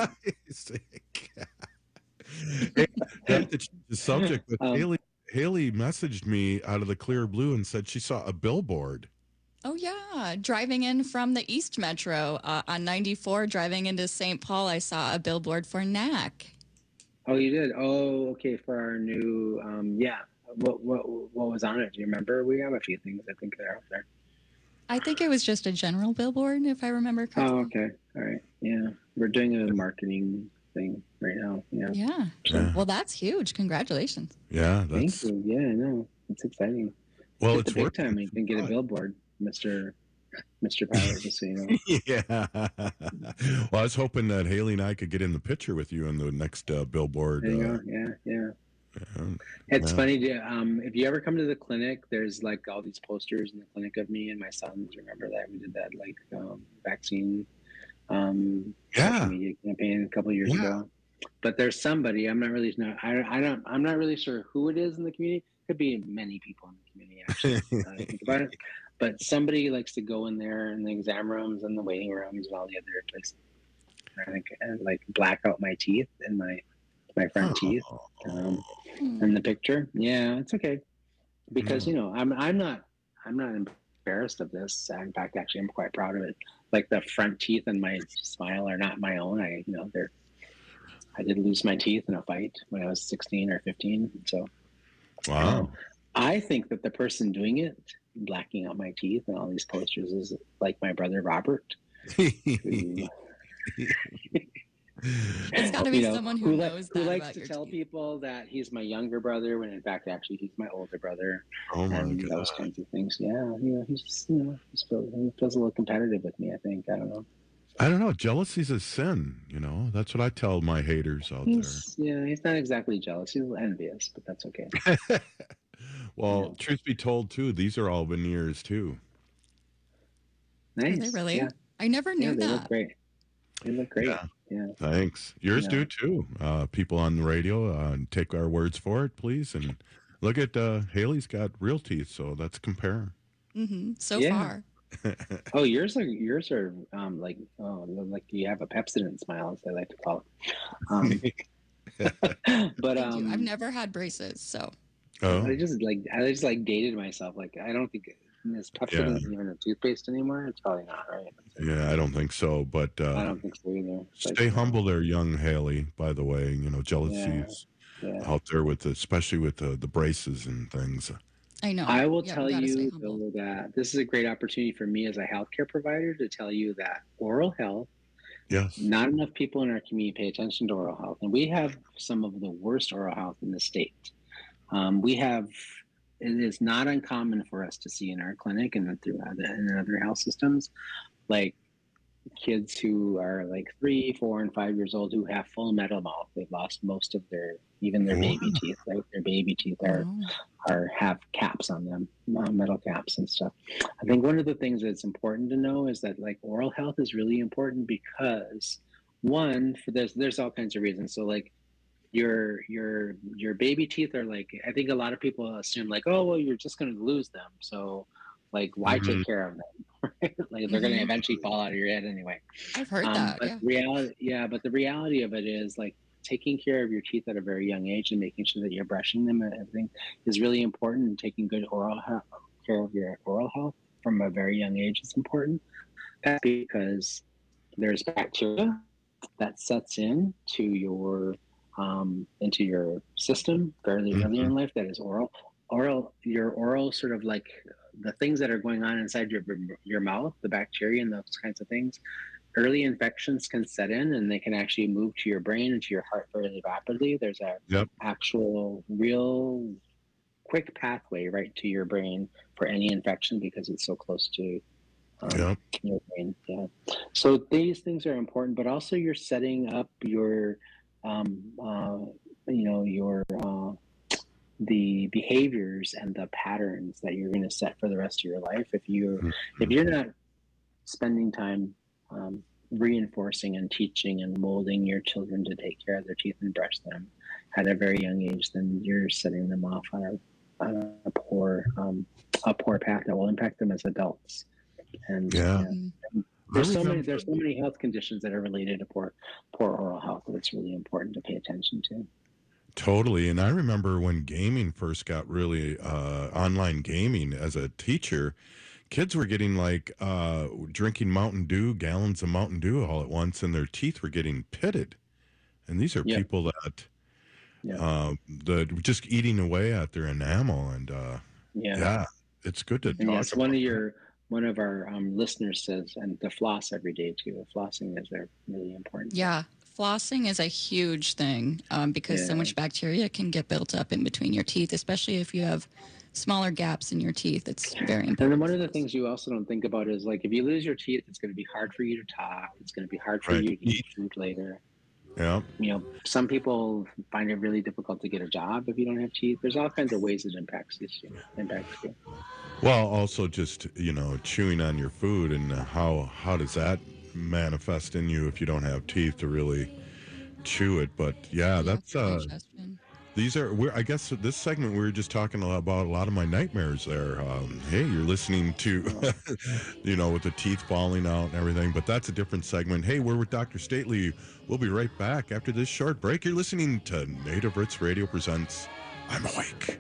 Hey, the, the subject with um, Haley. Haley messaged me out of the clear blue and said she saw a billboard. Oh, yeah. Driving in from the East Metro uh, on ninety-four, driving into Saint Paul, I saw a billboard for N A C. Oh, you did? Oh, okay. For our new, um, yeah. What what what was on it? Do you remember? We have a few things I think that are out there. I think it was just a general billboard, if I remember correctly. Oh, okay. All right. Yeah. We're doing a marketing thing right now. Yeah. Yeah. Yeah. Well, that's huge. Congratulations. Yeah. That's... Thank you. Yeah, I know. It's exciting. Well, it's, it's big worth time. You can get a billboard, Mister Mister Power, just so you know. Yeah. Well, I was hoping that Haley and I could get in the picture with you in the next uh, billboard. There you uh, go. Yeah, yeah. Yeah. It's Yeah. funny to, um, if you ever come to the clinic, there's like all these posters in the clinic of me and my sons. Remember that we did that like um, vaccine um, Yeah. social media campaign a couple of years Yeah. ago. But there's somebody, I'm not really no, I, I don't I'm not really sure who it is in the community. Could be many people in the community actually. Now that I think about it. But somebody likes to go in there in the exam rooms and the waiting rooms and all the other places, I think, and like black out my teeth and my my front Oh. teeth um, in the picture. Yeah, it's okay because Mm. you know I'm I'm not I'm not embarrassed of this. In fact, actually, I'm quite proud of it. Like the front teeth and my smile are not my own. I you know they're I did lose my teeth in a fight when I was sixteen or fifteen. So Wow. um, I think that the person doing it, blacking out my teeth and all these posters, is like my brother Robert. who, It's got to be you know, someone who, li- knows who that likes about to your tell teeth. people that he's my younger brother when in fact actually he's my older brother. Oh my and God. those kinds of things. Yeah, you know, he's just, you know, he's feels, he feels a little competitive with me. I think I don't know. I don't know. Jealousy's a sin, you know. That's what I tell my haters out He's yeah, he's not exactly jealous. He's envious, but that's okay. there. Well, truth be told, too, these are all veneers, too. Nice. Are they really? Yeah, I never knew yeah, they that. look great. They look great. Yeah. Yeah. Thanks. Yours Yeah. do, too. Uh, people on the radio, uh, take our words for it, please. And look at uh, Haley's got real teeth, so let's compare. hmm So Yeah. far. Oh, yours are yours are um like oh like you have a Pepsodent smile, as they like to call it. Um, but Thank you. I've um, never had braces, so. Oh, I just like I just like dated myself. Like I don't think is Pepsodent even a toothpaste anymore. It's probably not, right? yeah, I don't think so. But I uh, don't think so either. It's like, stay humble there, young Haley, by the way. You know, jealousy's yeah. out there with, the, especially with the, the braces and things. I know. I will Yeah, tell we gotta stay you humble. though that this is a great opportunity for me as a healthcare provider to tell you that oral health, Yes. not enough people in our community pay attention to oral health, and we have some of the worst oral health in the state. Um, we have, it is not uncommon for us to see in our clinic and through other, in other health systems, like kids who are like three, four, and five years old who have full metal mouth. They've lost most of their, even their baby teeth. Right? Their baby teeth are are have caps on them, uh, metal caps and stuff. I think one of the things that's important to know is that like oral health is really important because one, for there's there's all kinds of reasons. So like your your your baby teeth are like, I think a lot of people assume like, oh well, you're just going to lose them, so like why Mm-hmm. take care of them? Right? Like they're going to eventually fall out of your head anyway. I've heard Um, that. but Yeah. reality, yeah, but the reality of it is like taking care of your teeth at a very young age and making sure that you're brushing them and everything is really important. And taking good oral health, care of your oral health from a very young age is important. That's because there's bacteria that sets in to your um, into your system fairly early in life. That is oral, oral, your oral sort of like the things that are going on inside your your mouth, the bacteria and those kinds of things. Early infections can set in and they can actually move to your brain and to your heart fairly rapidly. There's a Yep. actual real quick pathway right to your brain for any infection because it's so close to um, Yep. your brain. Yeah. So these things are important, but also you're setting up your, um, uh, you know, your, uh, the behaviors and the patterns that you're going to set for the rest of your life. If you're, if you're not spending time um, reinforcing and teaching and molding your children to take care of their teeth and brush them at a very young age, then you're setting them off on a, on a poor um, a poor path that will impact them as adults. And Yeah. uh, there's I so many remember- there's so many health conditions that are related to poor poor oral health that it's really important to pay attention to. Totally. And I remember when gaming first got really uh, online gaming as a teacher, kids were getting like uh, drinking Mountain Dew, gallons of Mountain Dew all at once, and their teeth were getting pitted. And these are Yeah. people that Yeah. uh, the just eating away at their enamel. And uh, Yeah. yeah, it's good to And talk yes, about. one of your one of our um, listeners says, and to floss every day too. Flossing is a really important. Yeah, flossing is a huge thing um, because so Yeah. much bacteria can get built up in between your teeth, especially if you have smaller gaps in your teeth. It's very important. And then one of the things you also don't think about is like if you lose your teeth, it's going to be hard for you to talk. It's going to be hard for Right. you to eat food later. Yeah. You know, some people find it really difficult to get a job if you don't have teeth. There's all kinds of ways it impacts you. Impacts you. Well, also just, you know, chewing on your food and how how does that manifest in you if you don't have teeth to really chew it? But yeah, that's uh these are we're I guess this segment we were just talking a lot about a lot of my nightmares there. Um, hey, you're listening to you know, with the teeth falling out and everything, but that's a different segment. Hey, we're with Doctor Stately. We'll be right back after this short break. You're listening to Native Roots Radio presents I'm Awake.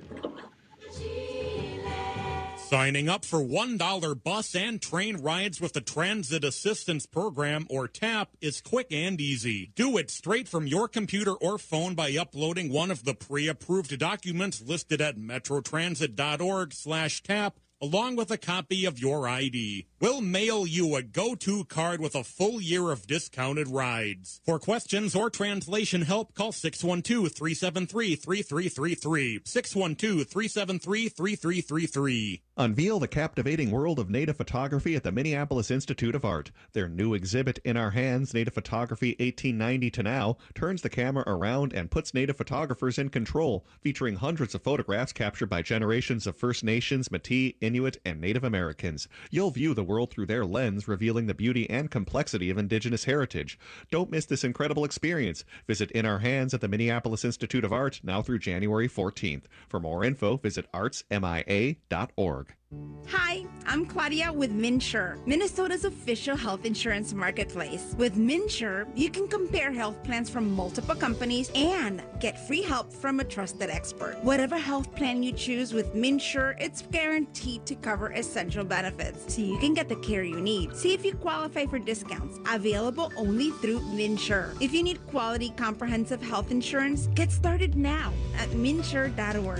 Signing up for one dollar bus and train rides with the Transit Assistance Program, or TAP, is quick and easy. Do it straight from your computer or phone by uploading one of the pre-approved documents listed at metrotransit.org slash tap, along with a copy of your I D. We'll mail you a go-to card with a full year of discounted rides. For questions or translation help, call six one two, three seven three, three three three three, six one two, three seven three, three three three three. Unveil the captivating world of native photography at the Minneapolis Institute of Art. Their new exhibit, In Our Hands, Native Photography eighteen ninety to Now, turns the camera around and puts native photographers in control, featuring hundreds of photographs captured by generations of First Nations, Métis, Inuit, and Native Americans. You'll view the world through their lens, revealing the beauty and complexity of Indigenous heritage. Don't miss this incredible experience. Visit In Our Hands at the Minneapolis Institute of Art now through January fourteenth. For more info, visit arts m i a dot org. Hi, I'm Claudia with MinSure, Minnesota's official health insurance marketplace. With MinSure, you can compare health plans from multiple companies and get free help from a trusted expert. Whatever health plan you choose with MinSure, it's guaranteed to cover essential benefits, so you can get the care you need. See if you qualify for discounts, available only through MinSure. If you need quality, comprehensive health insurance, get started now at minsure dot org.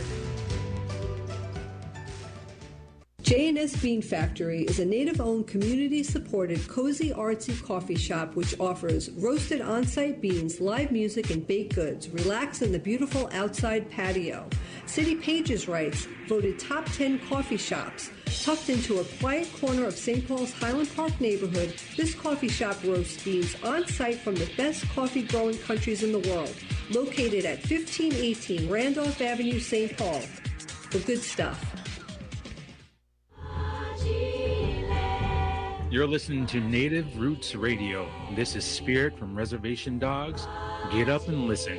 J and S Bean Factory is a native-owned, community-supported, cozy, artsy coffee shop which offers roasted on-site beans, live music, and baked goods. Relax in the beautiful outside patio. City Pages writes, voted top ten coffee shops. Tucked into a quiet corner of Saint Paul's Highland Park neighborhood, this coffee shop roasts beans on site from the best coffee growing countries in the world. Located at fifteen eighteen Randolph Avenue, Saint Paul. The good stuff. You're listening to Native Roots Radio. This is Spirit from Reservation Dogs. Get up and listen.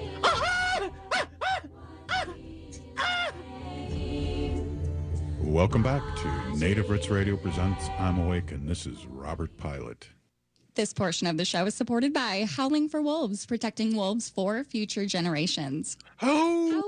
Welcome back to Native Roots Radio presents I'm Awake, and this is Robert Pilot. This portion of the show is supported by Howling for Wolves, protecting wolves for future generations. Oh!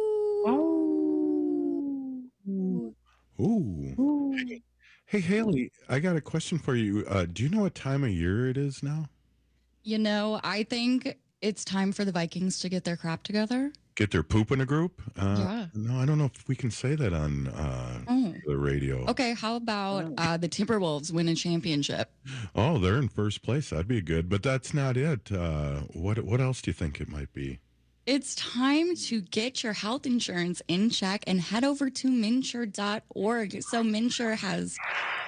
Oh! Ooh. Hey, hey, Haley, I got a question for you. Uh, do you know what time of year it is now? You know, I think it's time for the Vikings to get their crap together. Get their poop in a group? Uh, Yeah. No, I don't know if we can say that on uh, Oh. the radio. Okay, how about uh, the Timberwolves win a championship? Oh, they're in first place. That'd be good. But that's not it. Uh, what What else do you think it might be? It's time to get your health insurance in check and head over to minsure dot org. So Minsure has...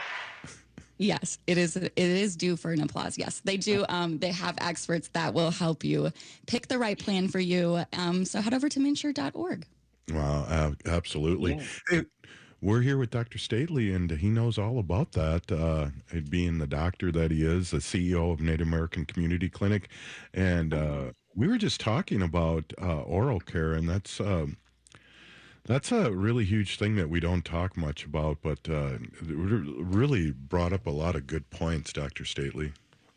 Yes, it is. It is due for an applause. Yes, they do. Um, they have experts that will help you pick the right plan for you. Um, so head over to minsure dot org. Wow, uh, absolutely. Yeah. Hey, we're here with Doctor Stately, and he knows all about that, uh, being the doctor that he is, the C E O of Native American Community Clinic. And uh, we were just talking about uh, oral care, and that's... Um, That's a really huge thing that we don't talk much about, but uh, it really brought up a lot of good points, Doctor Stately.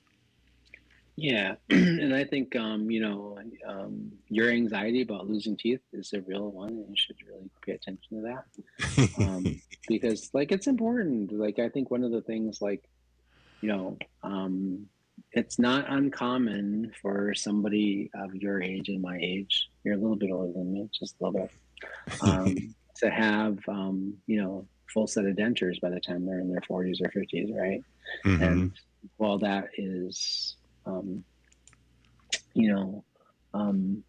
Yeah, and I think um, you know um, your anxiety about losing teeth is a real one, and you should really pay attention to that um, because, like, it's important. Like, I think one of the things, like, you know, um, it's not uncommon for somebody of your age and my age. You're a little bit older than me, just a little bit. Um, to have, um, you know, full set of dentures by the time they're in their forties or fifties, right? Mm-hmm. And while that is, um, you know, um,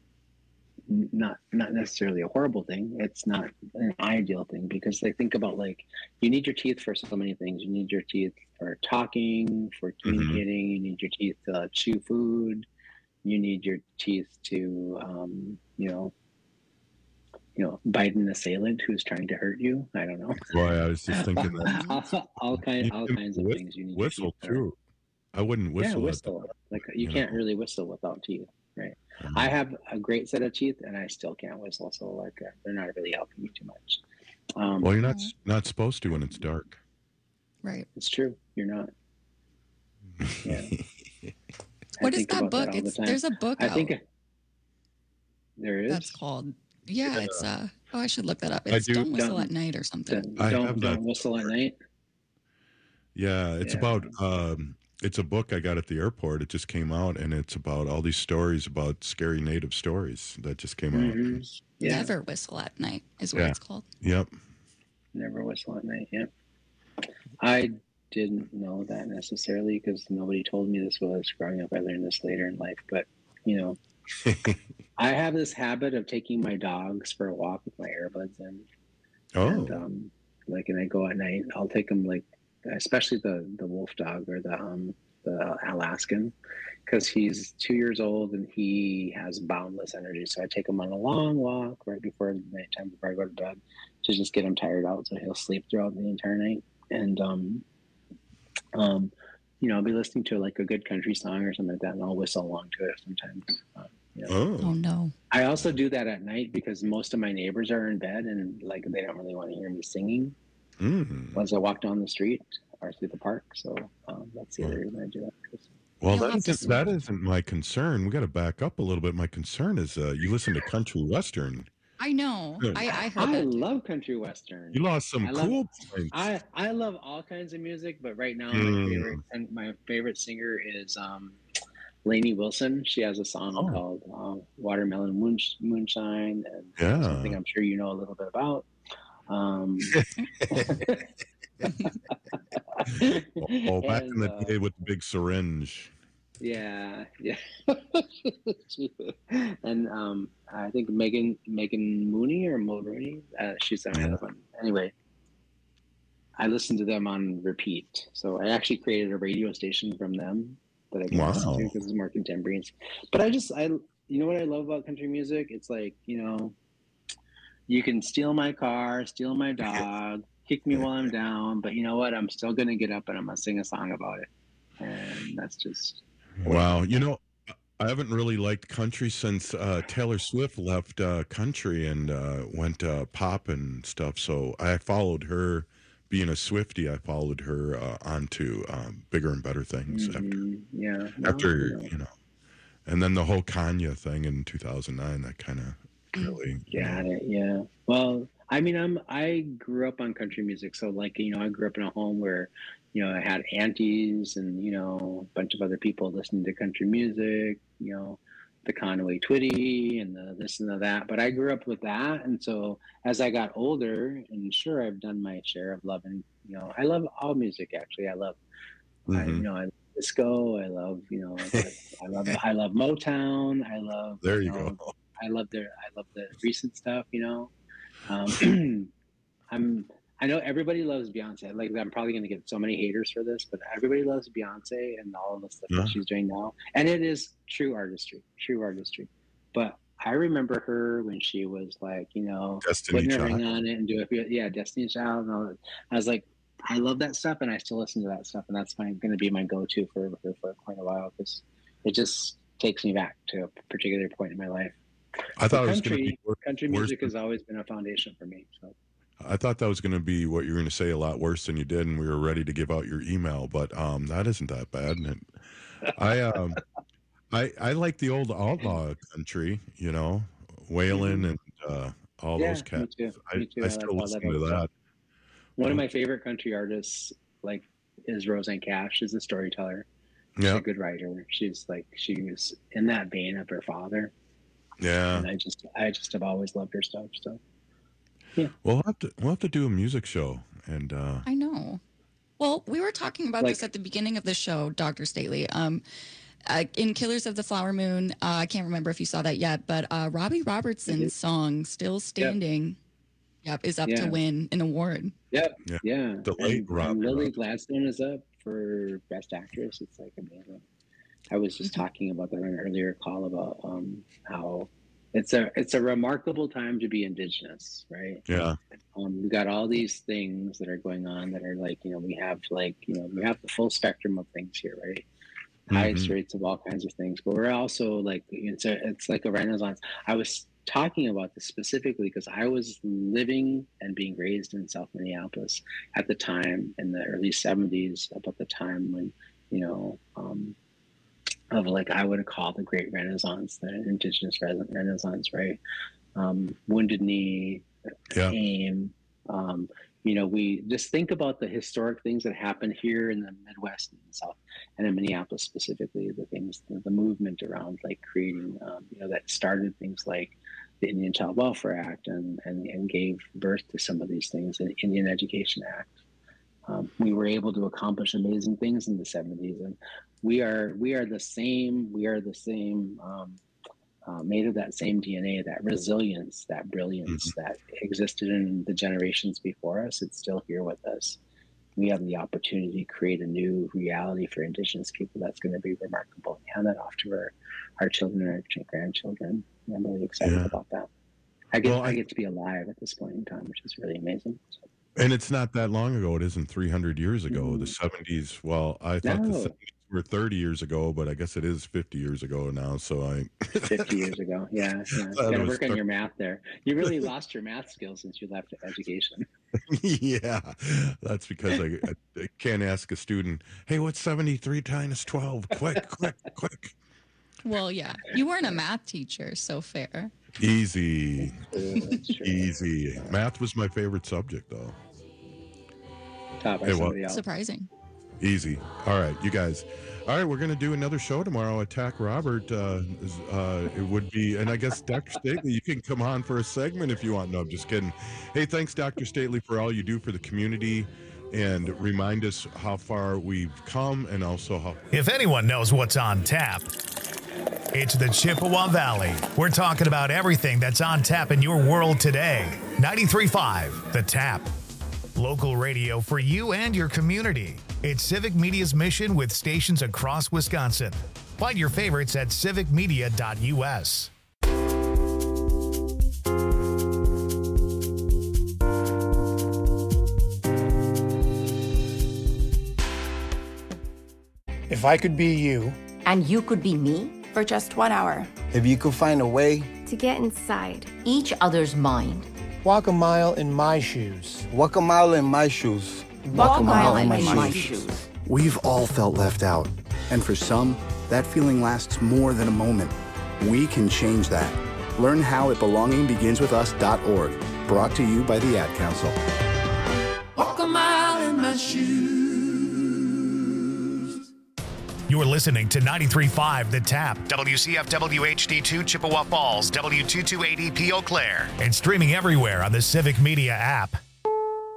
n- not not necessarily a horrible thing, it's not an ideal thing because they think about, like, you need your teeth for so many things. You need your teeth for talking, for communicating. Mm-hmm. You need your teeth to uh, chew food. You need your teeth to, um, you know, you know, bite an assailant who's trying to hurt you. I don't know. Boy, I was just thinking that. all, all, kind, all kinds of whistle, things you need. Whistle too. I wouldn't whistle. Yeah, whistle. Like you, you can't know. really whistle without teeth, right? Mm-hmm. I have a great set of teeth, and I still can't whistle. So like, uh, they're not really helping me too much. Um, well, you're not not supposed to when it's dark. Right. It's true. You're not. Yeah. What is that book? That it's the there's a book. I out. think there is. That's called. Yeah, yeah, it's uh oh I should look that up. It's do, Don't Whistle don't, at Night or something. Don't, I don't, have don't that. whistle at night. Yeah, it's Yeah. about um it's a book I got at the airport. It just came out, and it's about all these stories about scary native stories that just came Mhm. out. Yeah. Never Whistle at Night is what Yeah. it's called. Yep. Never whistle at night. Yeah. I didn't know that necessarily because nobody told me this while I was growing up. I learned this later in life, but you know, I have this habit of taking my dogs for a walk with my earbuds in. Oh. And, um, like, and I go at night. I'll take them, like, especially the the wolf dog or the um the Alaskan, because he's two years old and he has boundless energy. So I take him on a long walk right before nighttime, before I go to bed, to just get him tired out, so he'll sleep throughout the entire night. And um, um, you know, I'll be listening to like a good country song or something like that, and I'll whistle along to it sometimes. Um, you know. Oh. Oh no. I also do that at night because most of my neighbors are in bed and like they don't really want to hear me singing Mm. as I walk down the street or through the park. So um, that's the other reason I do that. 'cause- Well, You'll that have to isn't, that isn't my concern. We got to back up a little bit. My concern is uh, you listen to country western. I know. Good. I, I heard I that. love country western. You lost some I love- cool points. I, I love all kinds of music, but right now Mm. my favorite and my favorite singer is um, Lainey Wilson. She has a song Oh. called uh, "Watermelon Moonsh- Moonshine," and Yeah. something I'm sure you know a little bit about. Um, oh, back in and, the uh, day with the big syringe. Yeah, yeah. And um, I think Megan Megan Mooney or Mulrooney, uh, she's another one. Anyway, I listened to them on repeat. So I actually created a radio station from them that I can Wow. listen to because it's more contemporary. But I just, I, you know what I love about country music? It's like, you know, you can steal my car, steal my dog, kick me while I'm down, but you know what? I'm still going to get up and I'm going to sing a song about it. And that's just. Wow. You know, I haven't really liked country since uh, Taylor Swift left uh, country and uh, went uh, pop and stuff. So I followed her, being a Swiftie, I followed her uh, onto um, bigger and better things Mm-hmm. Yeah. after, no, after no. you know, and then the whole Kanye thing in two thousand nine, that kind of really. Got it. Yeah. Well, I mean, I'm I grew up on country music, so like you know, I grew up in a home where, you know, I had aunties and you know a bunch of other people listening to country music. You know, the Conway Twitty and the this and the that. But I grew up with that, and so as I got older, and sure, I've done my share of loving. You know, I love all music. Actually, I love. I, you Mhm. know, I love disco. I love you know, I, I love I love Motown. I love. There you know, go. I love their I love the recent stuff. You know. Um, I'm. I know everybody loves Beyonce. Like I'm probably going to get so many haters for this, but everybody loves Beyonce and all of the stuff Yeah. that she's doing now, and it is true artistry, true artistry. But I remember her when she was like, you know, Destiny putting her Child. ring on it and do it. Yeah, Destiny's Child and all that. I was like, I love that stuff, and I still listen to that stuff, and that's my going to be my go-to for for, for quite a while because it just takes me back to a particular point in my life. I thought But it was going to country, be wor- country worse music than- has always been a foundation for me. So. I thought that was going to be what you were going to say a lot worse than you did, and we were ready to give out your email, but um, that isn't that bad. And it, I, um, I, I like the old outlaw country, you know, Waylon and uh, all Yeah, those me cats. too, I, me too. I I still like all listen that to old that. stuff. One of my favorite country artists, like, is Roseanne Cash. She's a storyteller. She's Yeah. a good writer. She's like she was in that vein of her father, Yeah. and I just I just have always loved her stuff. So We'll have to we'll have to do a music show, and uh, I know. Well, we were talking about Like- this at the beginning of the show, Doctor Stately. Um, uh, in Killers of the Flower Moon, uh, I can't remember if you saw that yet, but uh, Robbie Robertson's song "Still Standing," yep, is up Yeah. to win an award. Yep. Yeah. Yeah. The late and, Robbie and Lily Robertson. Gladstone is up for Best Actress. It's like amazing. I was just talking about that on an earlier call about um, how it's a it's a remarkable time to be Indigenous, right? yeah, Um, we got all these things that are going on that are like, you know, we have like, you know, we have the full spectrum of things here, right? Highest Mhm. rates of all kinds of things, but we're also like, it's a, it's like a renaissance. I was talking about this specifically because I was living and being raised in South Minneapolis at the time in the early seventies, about the time when, you know, um, of like I would call the Great Renaissance, the Indigenous Res- Renaissance, right? Um, Wounded Knee, Yeah. AIM. Um, you know, we just think about the historic things that happened here in the Midwest and South, and in Minneapolis specifically. The things, the, the movement around like creating, um, you know, that started things like the Indian Child Welfare Act and and, and gave birth to some of these things, the Indian Education Act. Um, we were able to accomplish amazing things in the seventies, and we are we are the same. We are the same, um, uh, made of that same D N A, that resilience, that brilliance that existed in the generations before us. It's still here with us. We have the opportunity to create a new reality for Indigenous people that's going to be remarkable and hand that off to our, our children and our ch- grandchildren. I'm really excited Yeah. about that. I get Well, I, I- get to be alive at this point in time, which is really amazing. So, and it's not that long ago. It isn't three hundred years ago. The seventies. Well, I thought the No. seventies were thirty years ago, but I guess it is fifty years ago now. So I. fifty years ago. Yeah. yeah. You Thought it got to was work on thir- your math there. You really lost your math skills since you left education. Yeah, that's because I, I, I can't ask a student, "Hey, what's seventy-three times twelve?" Quick, quick, quick. Well, yeah, you weren't a math teacher, so fair. Easy, True, that's true. easy. Math was my favorite subject, though. Taught by Hey, well- somebody else. Surprising. Easy. All right, you guys. All right, we're going to do another show tomorrow. Attack Robert. Uh, is, uh, it would be, and I guess Doctor Stately, you can come on for a segment if you want. No, I'm just kidding. Hey, thanks, Doctor Stately, for all you do for the community. and remind us how far we've come and also how. If anyone knows what's on tap, it's the Chippewa Valley. We're talking about everything that's on tap in your world today. ninety-three point five, The Tap. Local radio for you and your community. It's Civic Media's mission with stations across Wisconsin. Find your favorites at civic media dot u s. If I could be you, and you could be me, for just one hour. If you could find a way to get inside each other's mind. Walk a mile in my shoes. Walk a mile in my shoes. Walk, Walk a mile, mile in, in my, my shoes. shoes. We've all felt left out. And for some, that feeling lasts more than a moment. We can change that. Learn how at belonging begins with us dot org. Brought to you by the Ad Council. Walk a mile in my shoes. You're listening to ninety-three point five The Tap, W C F W H D two Chippewa Falls, W two two eight E P Eau Claire, and streaming everywhere on the Civic Media app.